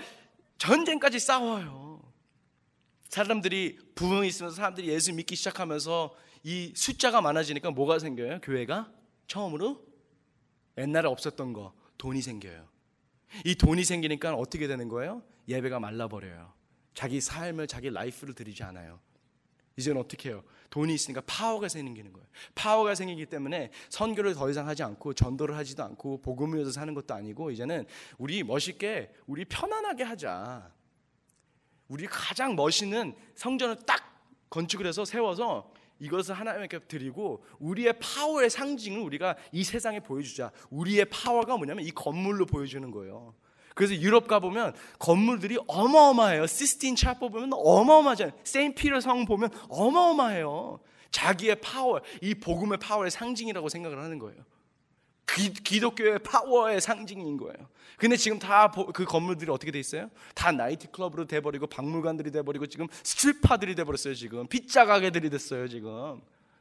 싸워요. 사람들이 부흥이 있으면서 사람들이 예수 믿기 시작하면서 이 숫자가 많아지니까 뭐가 생겨요? 교회가 처음으로 옛날에 없었던 거 돈이 생겨요. 이 돈이 생기니까 어떻게 되는 거예요? 예배가 말라버려요. 자기 삶을 자기 라이프를 드리지 않아요. 이제는 어떻게 해요? 돈이 있으니까 파워가 생기는 거예요. 파워가 생기기 때문에 선교를 더 이상 하지 않고 전도를 하지도 않고 복음을 위해서 사는 것도 아니고 이제는 우리 멋있게 우리 편안하게 하자. 우리 가장 멋있는 성전을 딱 건축을 해서 세워서 이것을 하나님께 드리고 우리의 파워의 상징을 우리가 이 세상에 보여주자. 우리의 파워가 뭐냐면 이 건물로 보여주는 거예요. 그래서 유럽 가보면 건물들이 어마어마해요. 시스틴 차포 보면 어마어마하잖아요. 세인트 피터 성 보면 어마어마해요. 자기의 파워, 이 복음의 파워의 상징이라고 생각을 하는 거예요. 기독교의 파워의 상징인 거예요. 근데 지금 다 그 건물들이 어떻게 돼 있어요? 다 나이트 클럽으로 돼버리고 박물관들이 돼버리고 지금 스트리파들이 돼버렸어요. 지금 피자 가게들이 됐어요. 지금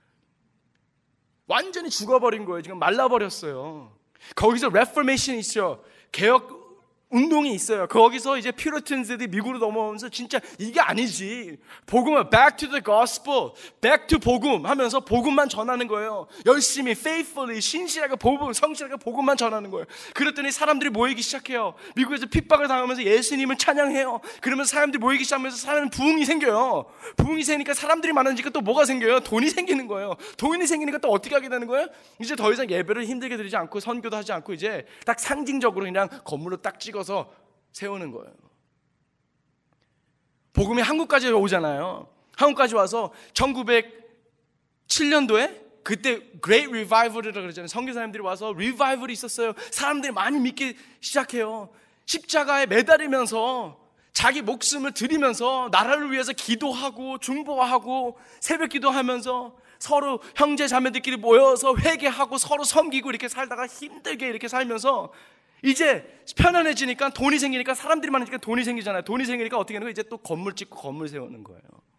완전히 죽어버린 거예요. 지금 말라버렸어요. 거기서 레포메이션이 있어요. 개혁 운동이 있어요. 거기서 이제 퓨리탄들이 미국으로 넘어오면서 진짜 이게 아니지. 복음을 back to the gospel, back to 복음 하면서 복음만 전하는 거예요. 열심히, faithfully, 신실하게 복음, 성실하게 복음만 전하는 거예요. 그랬더니 사람들이 모이기 시작해요. 미국에서 핍박을 당하면서 예수님을 찬양해요. 그러면서 사람들이 모이기 시작하면서 사람 부흥이 생겨요. 부흥이 생기니까 사람들이 많아지니까 또 뭐가 생겨요? 돈이 생기는 거예요. 돈이 생기니까 또 어떻게 하게 되는 거예요? 이제 더 이상 예배를 힘들게 드리지 않고 선교도 하지 않고 이제 딱 상징적으로 그냥 건물로 딱 찍어서 세우는 거예요. 복음이 한국까지 오잖아요. 한국까지 와서 1907년도에 그때 Great Revival이라고 그러잖아요. 선교사님들이 와서 리바이벌이 있었어요. 사람들이 많이 믿기 시작해요. 십자가에 매달리면서 자기 목숨을 드리면서 나라를 위해서 기도하고 중보하고 새벽 기도하면서 서로 형제 자매들끼리 모여서 회개하고 서로 섬기고 이렇게 살다가 힘들게 이렇게 살면서 이제 편안해지니까 돈이 생기니까 사람들이 많으니까 돈이 생기잖아요. 돈이 생기니까 어떻게 하는 거예요? 이제 또 건물 짓고 건물 세우는 거예요.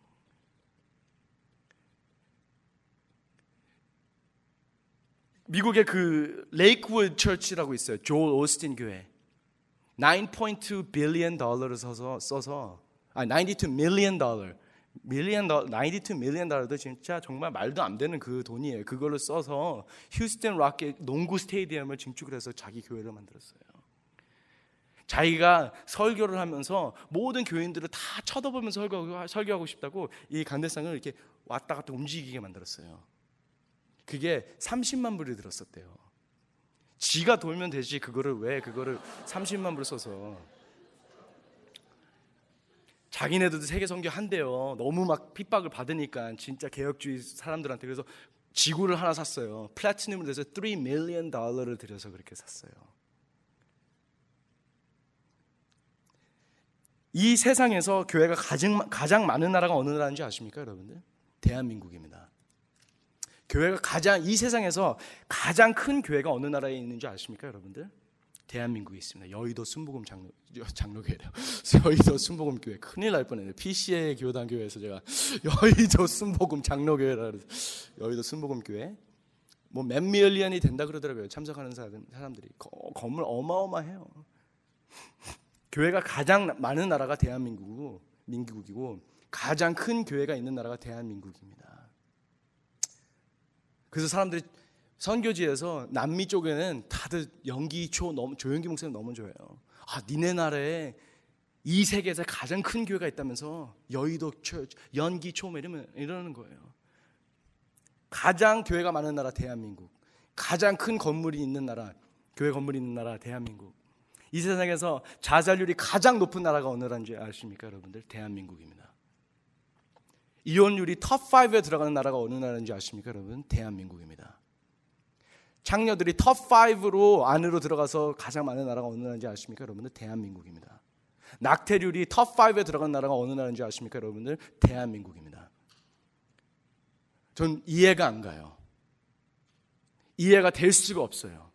미국의 그 레이크우드 처치라고 있어요. 조엘 오스틴 교회. 9.2 billion 달러를 써서 92 million 달러. 92 million 달러도 진짜 정말 말도 안 되는 그 돈이에요. 그걸로 써서 휴스턴 락의 농구 스테디움을 증축을 해서 자기 교회를 만들었어요. 자기가 설교를 하면서 모든 교인들을 다 쳐다보면서 설교하고 싶다고 이 강대상을 이렇게 왔다 갔다 움직이게 만들었어요. 그게 30만 불이 들었었대요. 지가 돌면 되지 그거를 30만 불을 써서. 자기네들도 세계 선교 한대요. 너무 막 핍박을 받으니까 진짜 개혁주의 사람들한테. 그래서 지구를 하나 샀어요. 플래티넘을 들여서 3 million 달러를 들여서 그렇게 샀어요. 이 세상에서 교회가 가장 많은 나라가 어느 나라인지 아십니까, 여러분들? 대한민국입니다. 교회가 이 세상에서 가장 큰 교회가 어느 나라에 있는지 아십니까, 여러분들? 대한민국에 있습니다. 여의도 순복음 장로교회래요. 여의도 순복음 교회. 큰일 날 뻔했네요. PCA 교단 교회에서 제가 여의도 순복음 장로교회라 그래서 여의도 순복음 교회. 뭐 몇 밀리언이 된다 그러더라고요. 참석하는 사람들이. 건물 어마어마해요. 교회가 가장 많은 나라가 민국이고 가장 큰 교회가 있는 나라가 대한민국입니다. 그래서 사람들이 선교지에서 남미 쪽에는 다들 조영기 목사님 너무 좋아해요. 니네 나라에 이 세계에서 가장 큰 교회가 있다면서 여의도 연기초 이러는 거예요. 가장 교회가 많은 나라 대한민국, 가장 큰 건물이 있는 나라, 교회 건물이 있는 나라 대한민국. 이 세상에서 자살률이 가장 높은 나라가 어느 나라인지 아십니까, 여러분들? 대한민국입니다. 이혼율이 톱5에 들어가는 나라가 어느 나라인지 아십니까, 여러분? 대한민국입니다. 창녀들이 톱5로 안으로 들어가서 가장 많은 나라가 어느 나라인지 아십니까, 여러분들? 대한민국입니다. 낙태률이 톱5에 들어가는 나라가 어느 나라인지 아십니까, 여러분들? 대한민국입니다. 전 이해가 안 가요. 이해가 될 수가 없어요.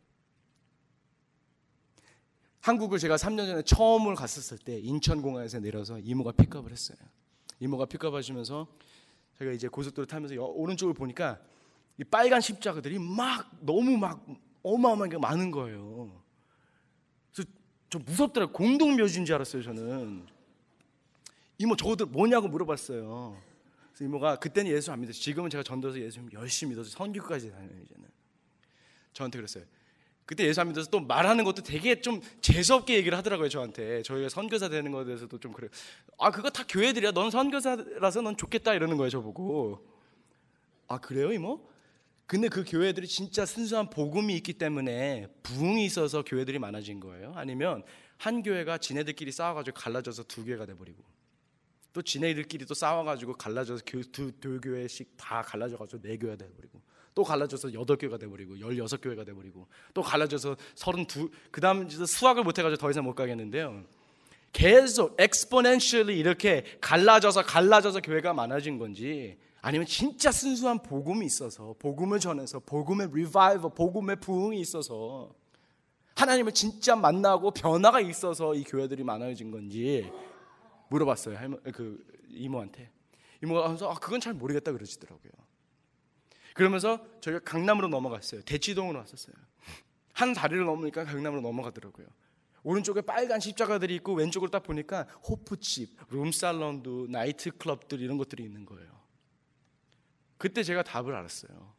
한국을 제가 3년 전에 처음을 갔었을 때 인천공항에서 내려서 이모가 픽업을 했어요. 이모가 픽업하시면서 제가 이제 고속도로 타면서 오른쪽을 보니까 이 빨간 십자가들이 너무 어마어마하게 많은 거예요. 그래서 좀 무섭더라고요. 공동묘지인 줄 알았어요, 저는. 이모 저거들 뭐냐고 물어봤어요. 그래서 이모가 그때는 예수 안 믿었어요. 지금은 제가 전도서 예수 열심히 믿어서 선교까지 다녀요, 이제는. 저한테 그랬어요. 그때 예수 안 믿어서 또 말하는 것도 되게 좀 재수없게 얘기를 하더라고요, 저한테. 저희가 선교사 되는 것에 대해서도 좀 그래요. 그거 다 교회들이야. 넌 선교사라서 넌 좋겠다 이러는 거예요, 저보고. 그래요, 이모? 근데 그 교회들이 진짜 순수한 복음이 있기 때문에 부흥이 있어서 교회들이 많아진 거예요? 아니면 한 교회가 지네들끼리 싸워가지고 갈라져서 두 교회가 돼버리고 또 지네들끼리 또 싸워가지고 갈라져서 두 교회씩 다 갈라져가지고 4교회가 돼버리고 또 갈라져서 8교회가 돼버리고 16교회가 돼버리고 또 갈라져서 32, 그 다음 수학을 못해가지고 더 이상 못 가겠는데요. 계속 exponentially 이렇게 갈라져서 교회가 많아진 건지, 아니면 진짜 순수한 복음이 있어서 복음을 전해서 복음의 revival, 복음의 부흥이 있어서 하나님을 진짜 만나고 변화가 있어서 이 교회들이 많아진 건지 물어봤어요, 이모한테. 이모가 하면서 그건 잘 모르겠다 그러시더라고요. 그러면서 저희가 강남으로 넘어갔어요. 대치동으로 왔었어요. 한 다리를 넘으니까 강남으로 넘어가더라고요. 오른쪽에 빨간 십자가들이 있고 왼쪽을 딱 보니까 호프집, 룸살롱도, 나이트클럽들 이런 것들이 있는 거예요. 그때 제가 답을 알았어요.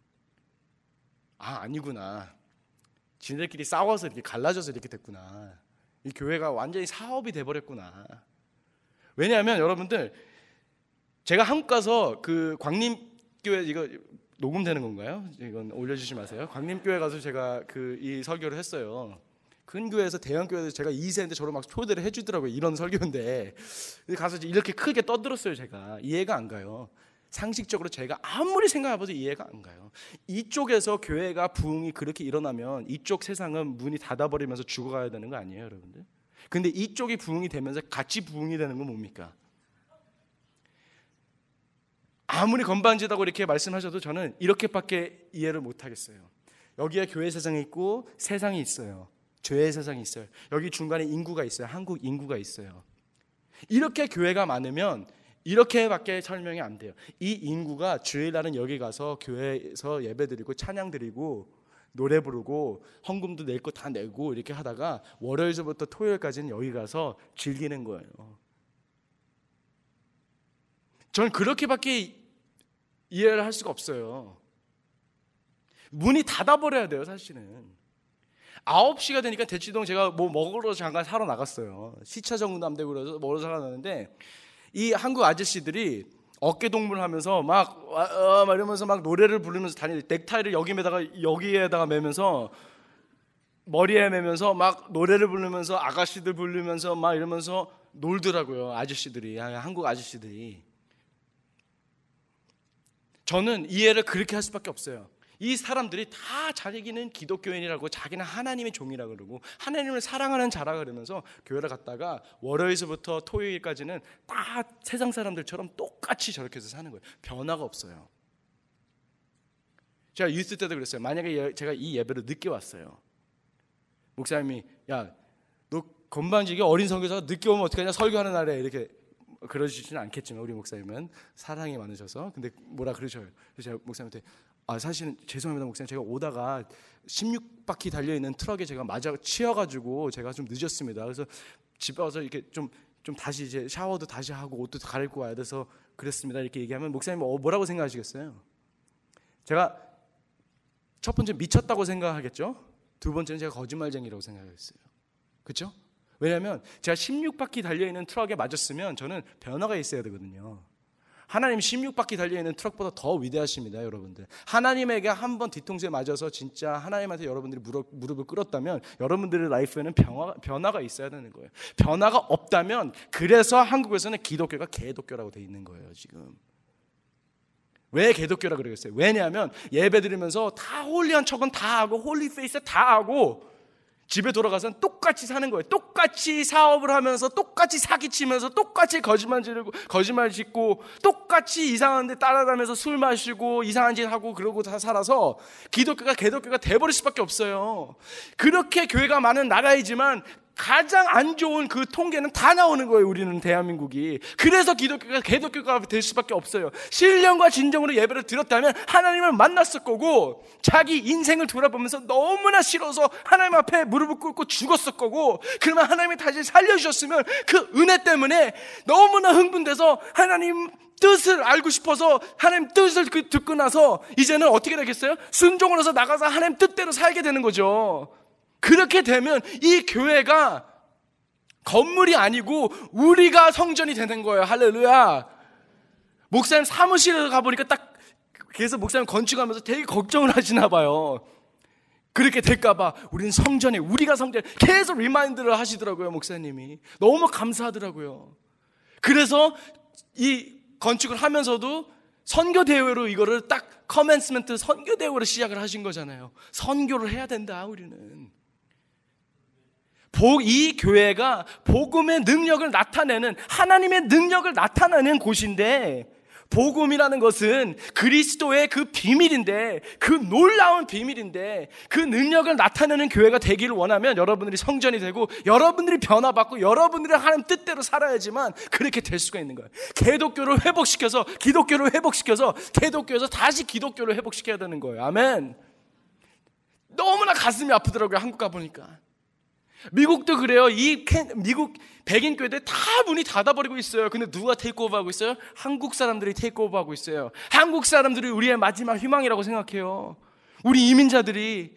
아니구나. 지네들끼리 싸워서 이렇게 갈라져서 이렇게 됐구나. 이 교회가 완전히 사업이 돼버렸구나. 왜냐하면 여러분들, 제가 한국 가서 그 광림교회, 이거 녹음되는 건가요? 이건 올려주시지 마세요. 광림교회 가서 제가 이 설교를 했어요. 큰 교회에서 대형 교회에서 제가 2세인데 저를 막 초대를 해주더라고요. 이런 설교인데 가서 이렇게 크게 떠들었어요. 제가 이해가 안 가요. 상식적으로 제가 아무리 생각해봐도 이해가 안 가요. 이쪽에서 교회가 부흥이 그렇게 일어나면 이쪽 세상은 문이 닫아버리면서 죽어가야 되는 거 아니에요, 여러분들? 근데 이쪽이 부흥이 되면서 같이 부흥이 되는 건 뭡니까? 아무리 건방지다고 이렇게 말씀하셔도 저는 이렇게밖에 이해를 못하겠어요. 여기에 교회 세상이 있고 세상이 있어요. 죄의 세상이 있어요. 여기 중간에 인구가 있어요. 한국 인구가 있어요. 이렇게 교회가 많으면 이렇게밖에 설명이 안 돼요. 이 인구가 주일날은 여기 가서 교회에서 예배드리고 찬양드리고 노래 부르고 헌금도 낼 거 다 내고 이렇게 하다가 월요일부터 토요일까지는 여기 가서 즐기는 거예요. 저는 그렇게밖에 이해를 할 수가 없어요. 문이 닫아버려야 돼요. 사실은 9시가 되니까 대치동 제가 뭐 먹으러 잠깐 사러 나갔어요. 시차 적응도 안 되고 그래서 먹으러 사러 나갔는데 이 한국 아저씨들이 어깨동무를 하면서 막 이러면서 막 노래를 부르면서 다니는, 넥타이를 여기에다가 매면서 머리에 매면서 막 노래를 부르면서 아가씨들 부르면서 막 이러면서 놀더라고요. 아저씨들이, 한국 아저씨들이. 저는 이해를 그렇게 할 수밖에 없어요. 이 사람들이 다 자기는 기독교인이라고, 자기는 하나님의 종이라고 그러고 하나님을 사랑하는 자라 그러면서 교회를 갔다가 월요일부터 토요일까지는 다 세상 사람들처럼 똑같이 저렇게 해서 사는 거예요. 변화가 없어요. 제가 유스 때도 그랬어요. 만약에 제가 이 예배를 늦게 왔어요. 목사님이 야, 너 건방지게 어린 선교사가 늦게 오면 어떡하냐, 설교하는 날에, 이렇게 그러시지는 않겠지만 우리 목사님은 사랑이 많으셔서 근데 뭐라 그러셔요. 그래서 제가 목사님한테 사실은 죄송합니다 목사님, 제가 오다가 16바퀴 달려있는 트럭에 제가 맞아 치여가지고 제가 좀 늦었습니다. 그래서 집에 와서 이렇게 좀 다시 이제 샤워도 다시 하고 옷도 갈아입고 와야 돼서 그랬습니다. 이렇게 얘기하면 목사님 뭐라고 생각하시겠어요? 제가 첫 번째 미쳤다고 생각하겠죠? 두 번째는 제가 거짓말쟁이라고 생각했어요. 그렇죠? 왜냐하면 제가 16바퀴 달려있는 트럭에 맞았으면 저는 변화가 있어야 되거든요. 하나님 16바퀴 달려있는 트럭보다 더 위대하십니다. 여러분들, 하나님에게 한 번 뒤통수에 맞아서 진짜 하나님한테 여러분들이 무릎을 꿇었다면 여러분들의 라이프에는 변화가 있어야 되는 거예요. 변화가 없다면, 그래서 한국에서는 기독교가 개독교라고 돼 있는 거예요. 지금 왜 개독교라 그러겠어요? 왜냐하면 예배 드리면서 다 홀리한 척은 다 하고 홀리 페이스 다 하고 집에 돌아가서는 똑같이 사는 거예요. 똑같이 사업을 하면서 똑같이 사기치면서 똑같이 거짓말 짓고 똑같이 이상한 데 따라다니면서 술 마시고 이상한 짓 하고 그러고 다 살아서 기독교가 개독교가 돼버릴 수밖에 없어요. 그렇게 교회가 많은 나라이지만 가장 안 좋은 그 통계는 다 나오는 거예요. 우리는 대한민국이. 그래서 기독교가 개독교가 될 수밖에 없어요. 신령과 진정으로 예배를 드렸다면 하나님을 만났을 거고, 자기 인생을 돌아보면서 너무나 싫어서 하나님 앞에 무릎을 꿇고 죽었을 거고, 그러면 하나님이 다시 살려주셨으면 그 은혜 때문에 너무나 흥분돼서 하나님 뜻을 알고 싶어서 하나님 뜻을 듣고 나서 이제는 어떻게 되겠어요? 순종을 해서 나가서 하나님 뜻대로 살게 되는 거죠. 그렇게 되면 이 교회가 건물이 아니고 우리가 성전이 되는 거예요. 할렐루야. 목사님 사무실에 가보니까 딱, 그래서 목사님 건축하면서 되게 걱정을 하시나 봐요. 그렇게 될까봐 우리는 성전에, 우리가 성전에 계속 리마인드를 하시더라고요. 목사님이 너무 감사하더라고요. 그래서 이 건축을 하면서도 선교대회로 이거를 딱 커맨스먼트 선교대회로 시작을 하신 거잖아요. 선교를 해야 된다. 우리는 이 교회가 복음의 능력을 나타내는, 하나님의 능력을 나타내는 곳인데, 복음이라는 것은 그리스도의 그 비밀인데, 그 놀라운 비밀인데, 그 능력을 나타내는 교회가 되기를 원하면 여러분들이 성전이 되고 여러분들이 변화받고 여러분들이 하나님 뜻대로 살아야지만 그렇게 될 수가 있는 거예요. 기독교를 회복시켜서 개독교에서 다시 기독교를 회복시켜야 되는 거예요. 아멘. 너무나 가슴이 아프더라고요. 한국 가보니까. 미국도 그래요. 미국 백인 교회들 다 문이 닫아버리고 있어요. 근데 누가 테이크오버하고 있어요? 한국 사람들이 테이크오버하고 있어요. 한국 사람들이 우리의 마지막 희망이라고 생각해요. 우리 이민자들이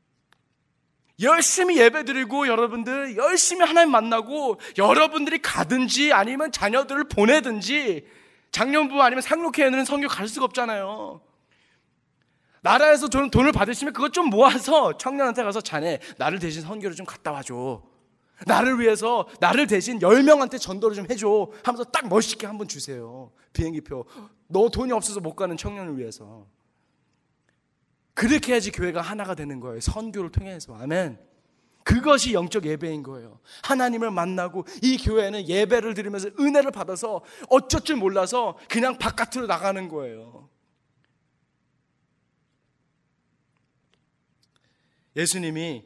열심히 예배드리고 여러분들 열심히 하나님 만나고 여러분들이 가든지 아니면 자녀들을 보내든지 작년부 아니면 상록회에는 선교 갈 수가 없잖아요. 나라에서 돈을 받으시면 그것 좀 모아서 청년한테 가서 자네 나를 대신 선교를 좀 갔다 와줘. 나를 위해서 나를 대신 10명한테 전도를 좀 해줘 하면서 딱 멋있게 한번 주세요. 비행기표. 너 돈이 없어서 못 가는 청년을 위해서. 그렇게 해야지 교회가 하나가 되는 거예요. 선교를 통해서. 아멘. 그것이 영적 예배인 거예요. 하나님을 만나고 이 교회는 예배를 드리면서 은혜를 받아서 어쩔 줄 몰라서 그냥 바깥으로 나가는 거예요. 예수님이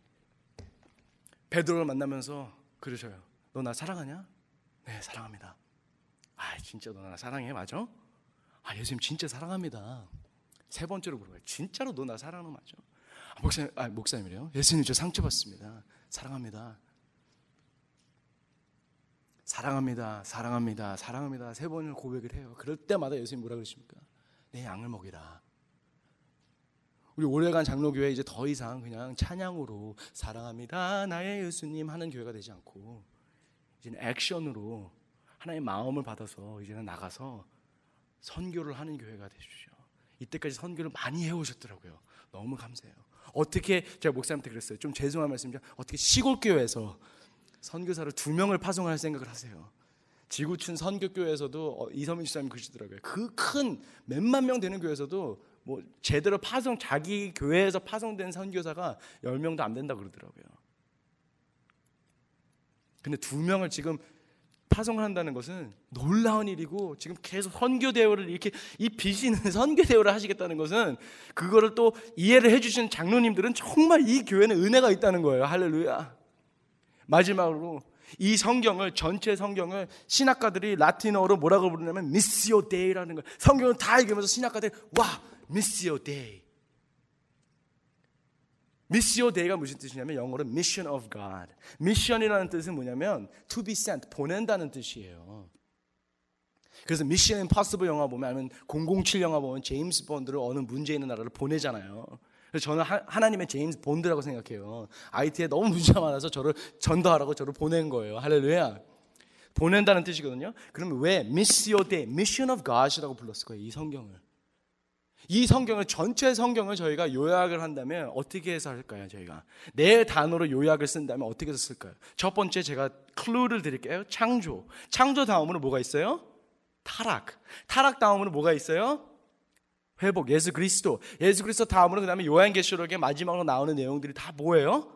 베드로를 만나면서 그러셔요. 너 나 사랑하냐? 네, 사랑합니다. 아, 진짜 너 나 사랑해? 맞아? 아, 예수님 진짜 사랑합니다. 세 번째로 물어봐요. 진짜로 너 나 사랑하는 거 맞죠? 목사님이래요. 예수님 저 상처받습니다. 사랑합니다. 사랑합니다. 사랑합니다. 사랑합니다. 세 번을 고백을 해요. 그럴 때마다 예수님 뭐라 그러십니까? 내 양을 먹이라. 우리 오래간 장로교회 이제 더 이상 그냥 찬양으로 사랑합니다 나의 예수님 하는 교회가 되지 않고 이제는 액션으로 하나님의 마음을 받아서 이제는 나가서 선교를 하는 교회가 되십시오. 이때까지 선교를 많이 해오셨더라고요. 너무 감사해요. 어떻게 제가 목사님한테 그랬어요. 좀 죄송한 말씀이죠. 어떻게 시골교회에서 선교사를 2명을 파송할 생각을 하세요. 지구촌 선교교회에서도 이서민 집사님 그러시더라고요. 그 큰 몇만 명 되는 교회에서도 뭐 제대로 자기 교회에서 파송된 선교사가 10명도 안 된다 그러더라고요. 근데 2명을 지금 파송을 한다는 것은 놀라운 일이고, 지금 계속 선교대회를 이렇게 이 비시는 선교대회를 하시겠다는 것은, 그거를 또 이해를 해주신 장로님들은 정말 이 교회는 은혜가 있다는 거예요. 할렐루야. 마지막으로 이 성경을, 전체 성경을 신학가들이 라틴어로 뭐라고 부르냐면 미시오 데이라는 거예요. 성경을 다 읽으면서 신학가들이 와, 미시오 데이. 미시오 데이가 무슨 뜻이냐면 영어로 Mission of God. 미션이라는 뜻은 뭐냐면 to be sent, 보낸다는 뜻이에요. 그래서 Mission Impossible 영화 보면, 아니면 007 영화 보면 제임스 본드를 어느 문제 있는 나라를 보내잖아요. 그래서 저는 하나님의 제임스 본드라고 생각해요. IT에 너무 문제가 많아서 저를 전도하라고 저를 보낸 거예요. 할렐루야. 보낸다는 뜻이거든요. 그러면 왜 Missio Dei, Mission of God이라고 불렀을 거예요, 이 성경을. 이 성경을, 전체 성경을 저희가 요약을 한다면 어떻게 해서 할까요? 저희가 네 단어로 요약을 쓴다면 어떻게 해서 쓸까요? 첫 번째 제가 클루를 드릴게요. 창조. 창조 다음으로 뭐가 있어요? 타락. 타락 다음으로 뭐가 있어요? 회복. 예수 그리스도. 예수 그리스도 다음으로, 그 다음에 요한계시록의 마지막으로 나오는 내용들이 다 뭐예요?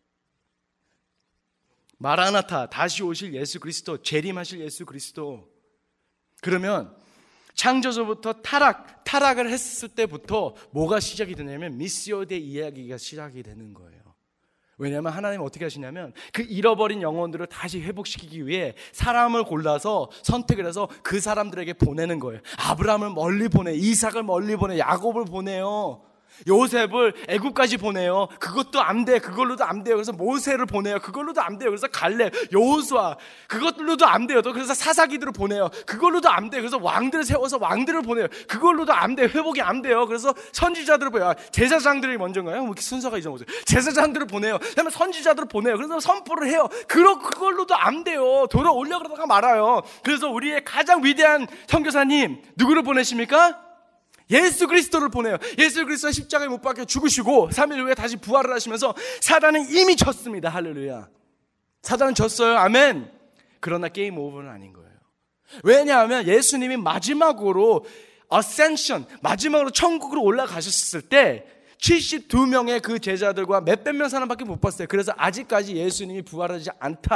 마라나타, 다시 오실 예수 그리스도, 재림하실 예수 그리스도. 그러면 창조서부터 타락을 했을 때부터 뭐가 시작이 되냐면 미시오 데이 이야기가 시작이 되는 거예요. 왜냐하면 하나님은 어떻게 하시냐면 그 잃어버린 영혼들을 다시 회복시키기 위해 사람을 골라서 선택을 해서 그 사람들에게 보내는 거예요. 아브라함을 멀리 보내, 이삭을 멀리 보내, 야곱을 보내요. 요셉을 애굽까지 보내요. 그것도 안 돼. 그걸로도 안 돼요. 그래서 모세를 보내요. 그걸로도 안 돼요. 그래서 갈렙, 여호수아, 그것들로도 안 돼요. 그래서 사사기들을 보내요. 그걸로도 안 돼요. 그래서 왕들을 세워서 왕들을 보내요. 그걸로도 안 돼요. 회복이 안 돼요. 그래서 선지자들을 보내요. 제사장들이 먼저인가요? 뭐 이렇게 순서가 잊어먹어요. 제사장들을 보내요. 그다음에 선지자들을 보내요. 그래서 선포를 해요. 그걸로도 안 돼요. 돌아올려 그러다가 말아요. 그래서 우리의 가장 위대한 선교사님 누구를 보내십니까? 예수 그리스도를 보내요. 예수 그리스도 십자가에 못 박혀 죽으시고 3일 후에 다시 부활을 하시면서 사단은 이미 졌습니다. 할렐루야. 사단은 졌어요. 아멘. 그러나 게임 오버는 아닌 거예요. 왜냐하면 예수님이 마지막으로 ascension, 마지막으로 천국으로 올라가셨을 때 72명의 그 제자들과 몇백 명 사람밖에 못 봤어요. 그래서 아직까지 예수님이 부활하지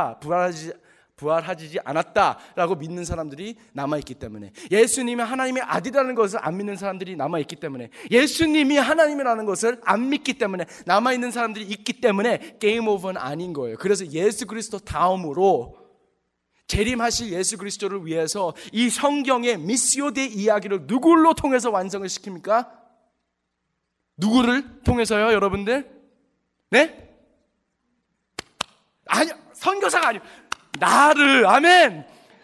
않았다라고 믿는 사람들이 남아있기 때문에, 예수님이 하나님의 아들이라는 것을 안 믿는 사람들이 남아있기 때문에, 예수님이 하나님이라는 것을 안 믿기 때문에 남아있는 사람들이 있기 때문에 게임 오버는 아닌 거예요. 그래서 예수 그리스도 다음으로 재림하실 예수 그리스도를 위해서 이 성경의 미시오 데이 이야기를 누구로 통해서 완성을 시킵니까? 누구를 통해서요, 여러분들? 네? 아니요, 선교사가 아니요, 나를. 아멘.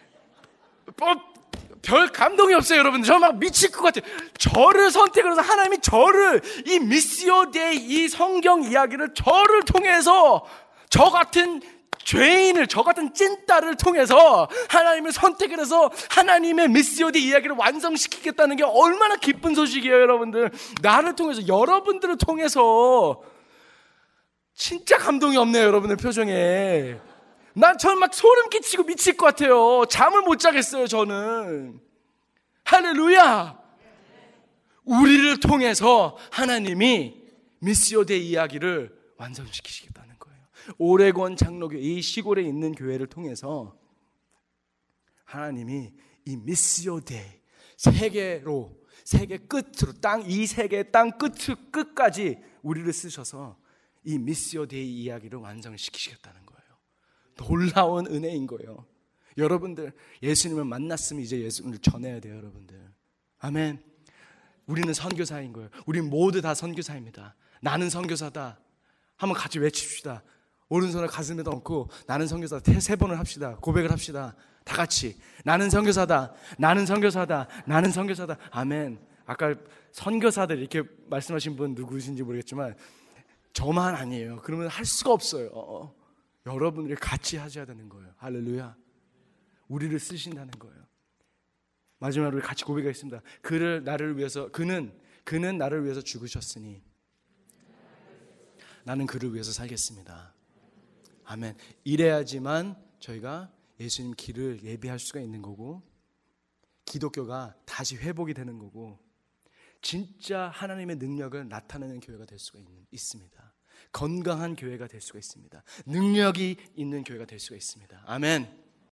별 감동이 없어요, 여러분들. 저 막 미칠 것 같아요. 저를 선택을 해서 하나님이 저를, 이 미시오 데이, 이 성경 이야기를 저를 통해서, 저 같은 죄인을, 저 같은 찐따를 통해서 하나님을 선택을 해서 하나님의 미시오 데이 이야기를 완성시키겠다는 게 얼마나 기쁜 소식이에요, 여러분들. 나를 통해서, 여러분들을 통해서. 진짜 감동이 없네요, 여러분들 표정에. 저는 막 소름 끼치고 미칠 것 같아요. 잠을 못 자겠어요, 저는. 할렐루야. 우리를 통해서 하나님이 미시오 데이 이야기를 완성시키시겠다는 거예요. 오레곤 장로교 이 시골에 있는 교회를 통해서 하나님이 이 미시오 데이 세계로 세계 끝으로 이 세계 땅 끝까지 우리를 쓰셔서 이 미시오 데이 이야기를 완성시키시겠다는 거예요. 놀라운 은혜인 거예요. 여러분들 예수님을 만났으면 이제 예수님을 전해야 돼요. 여러분들 아멘. 우리는 선교사인 거예요. 우리 모두 다 선교사입니다. 나는 선교사다. 한번 같이 외칩시다. 오른손을 가슴에 얹고 나는 선교사다. 3번을 합시다. 고백을 합시다. 다 같이 나는 선교사다. 나는 선교사다. 나는 선교사다. 아멘. 아까 선교사들 이렇게 말씀하신 분 누구신지 모르겠지만 저만 아니에요. 그러면 할 수가 없어요. 여러분들이 같이 하셔야 되는 거예요. 할렐루야. 우리를 쓰신다는 거예요. 마지막으로 같이 고백하겠습니다. 그는 나를 위해서 죽으셨으니 나는 그를 위해서 살겠습니다. 아멘. 이래야지만 저희가 예수님 길을 예비할 수가 있는 거고 기독교가 다시 회복이 되는 거고 진짜 하나님의 능력을 나타내는 교회가 될 수가 있습니다. 건강한 교회가 될 수가 있습니다. 능력이 있는 교회가 될 수가 있습니다. 아멘.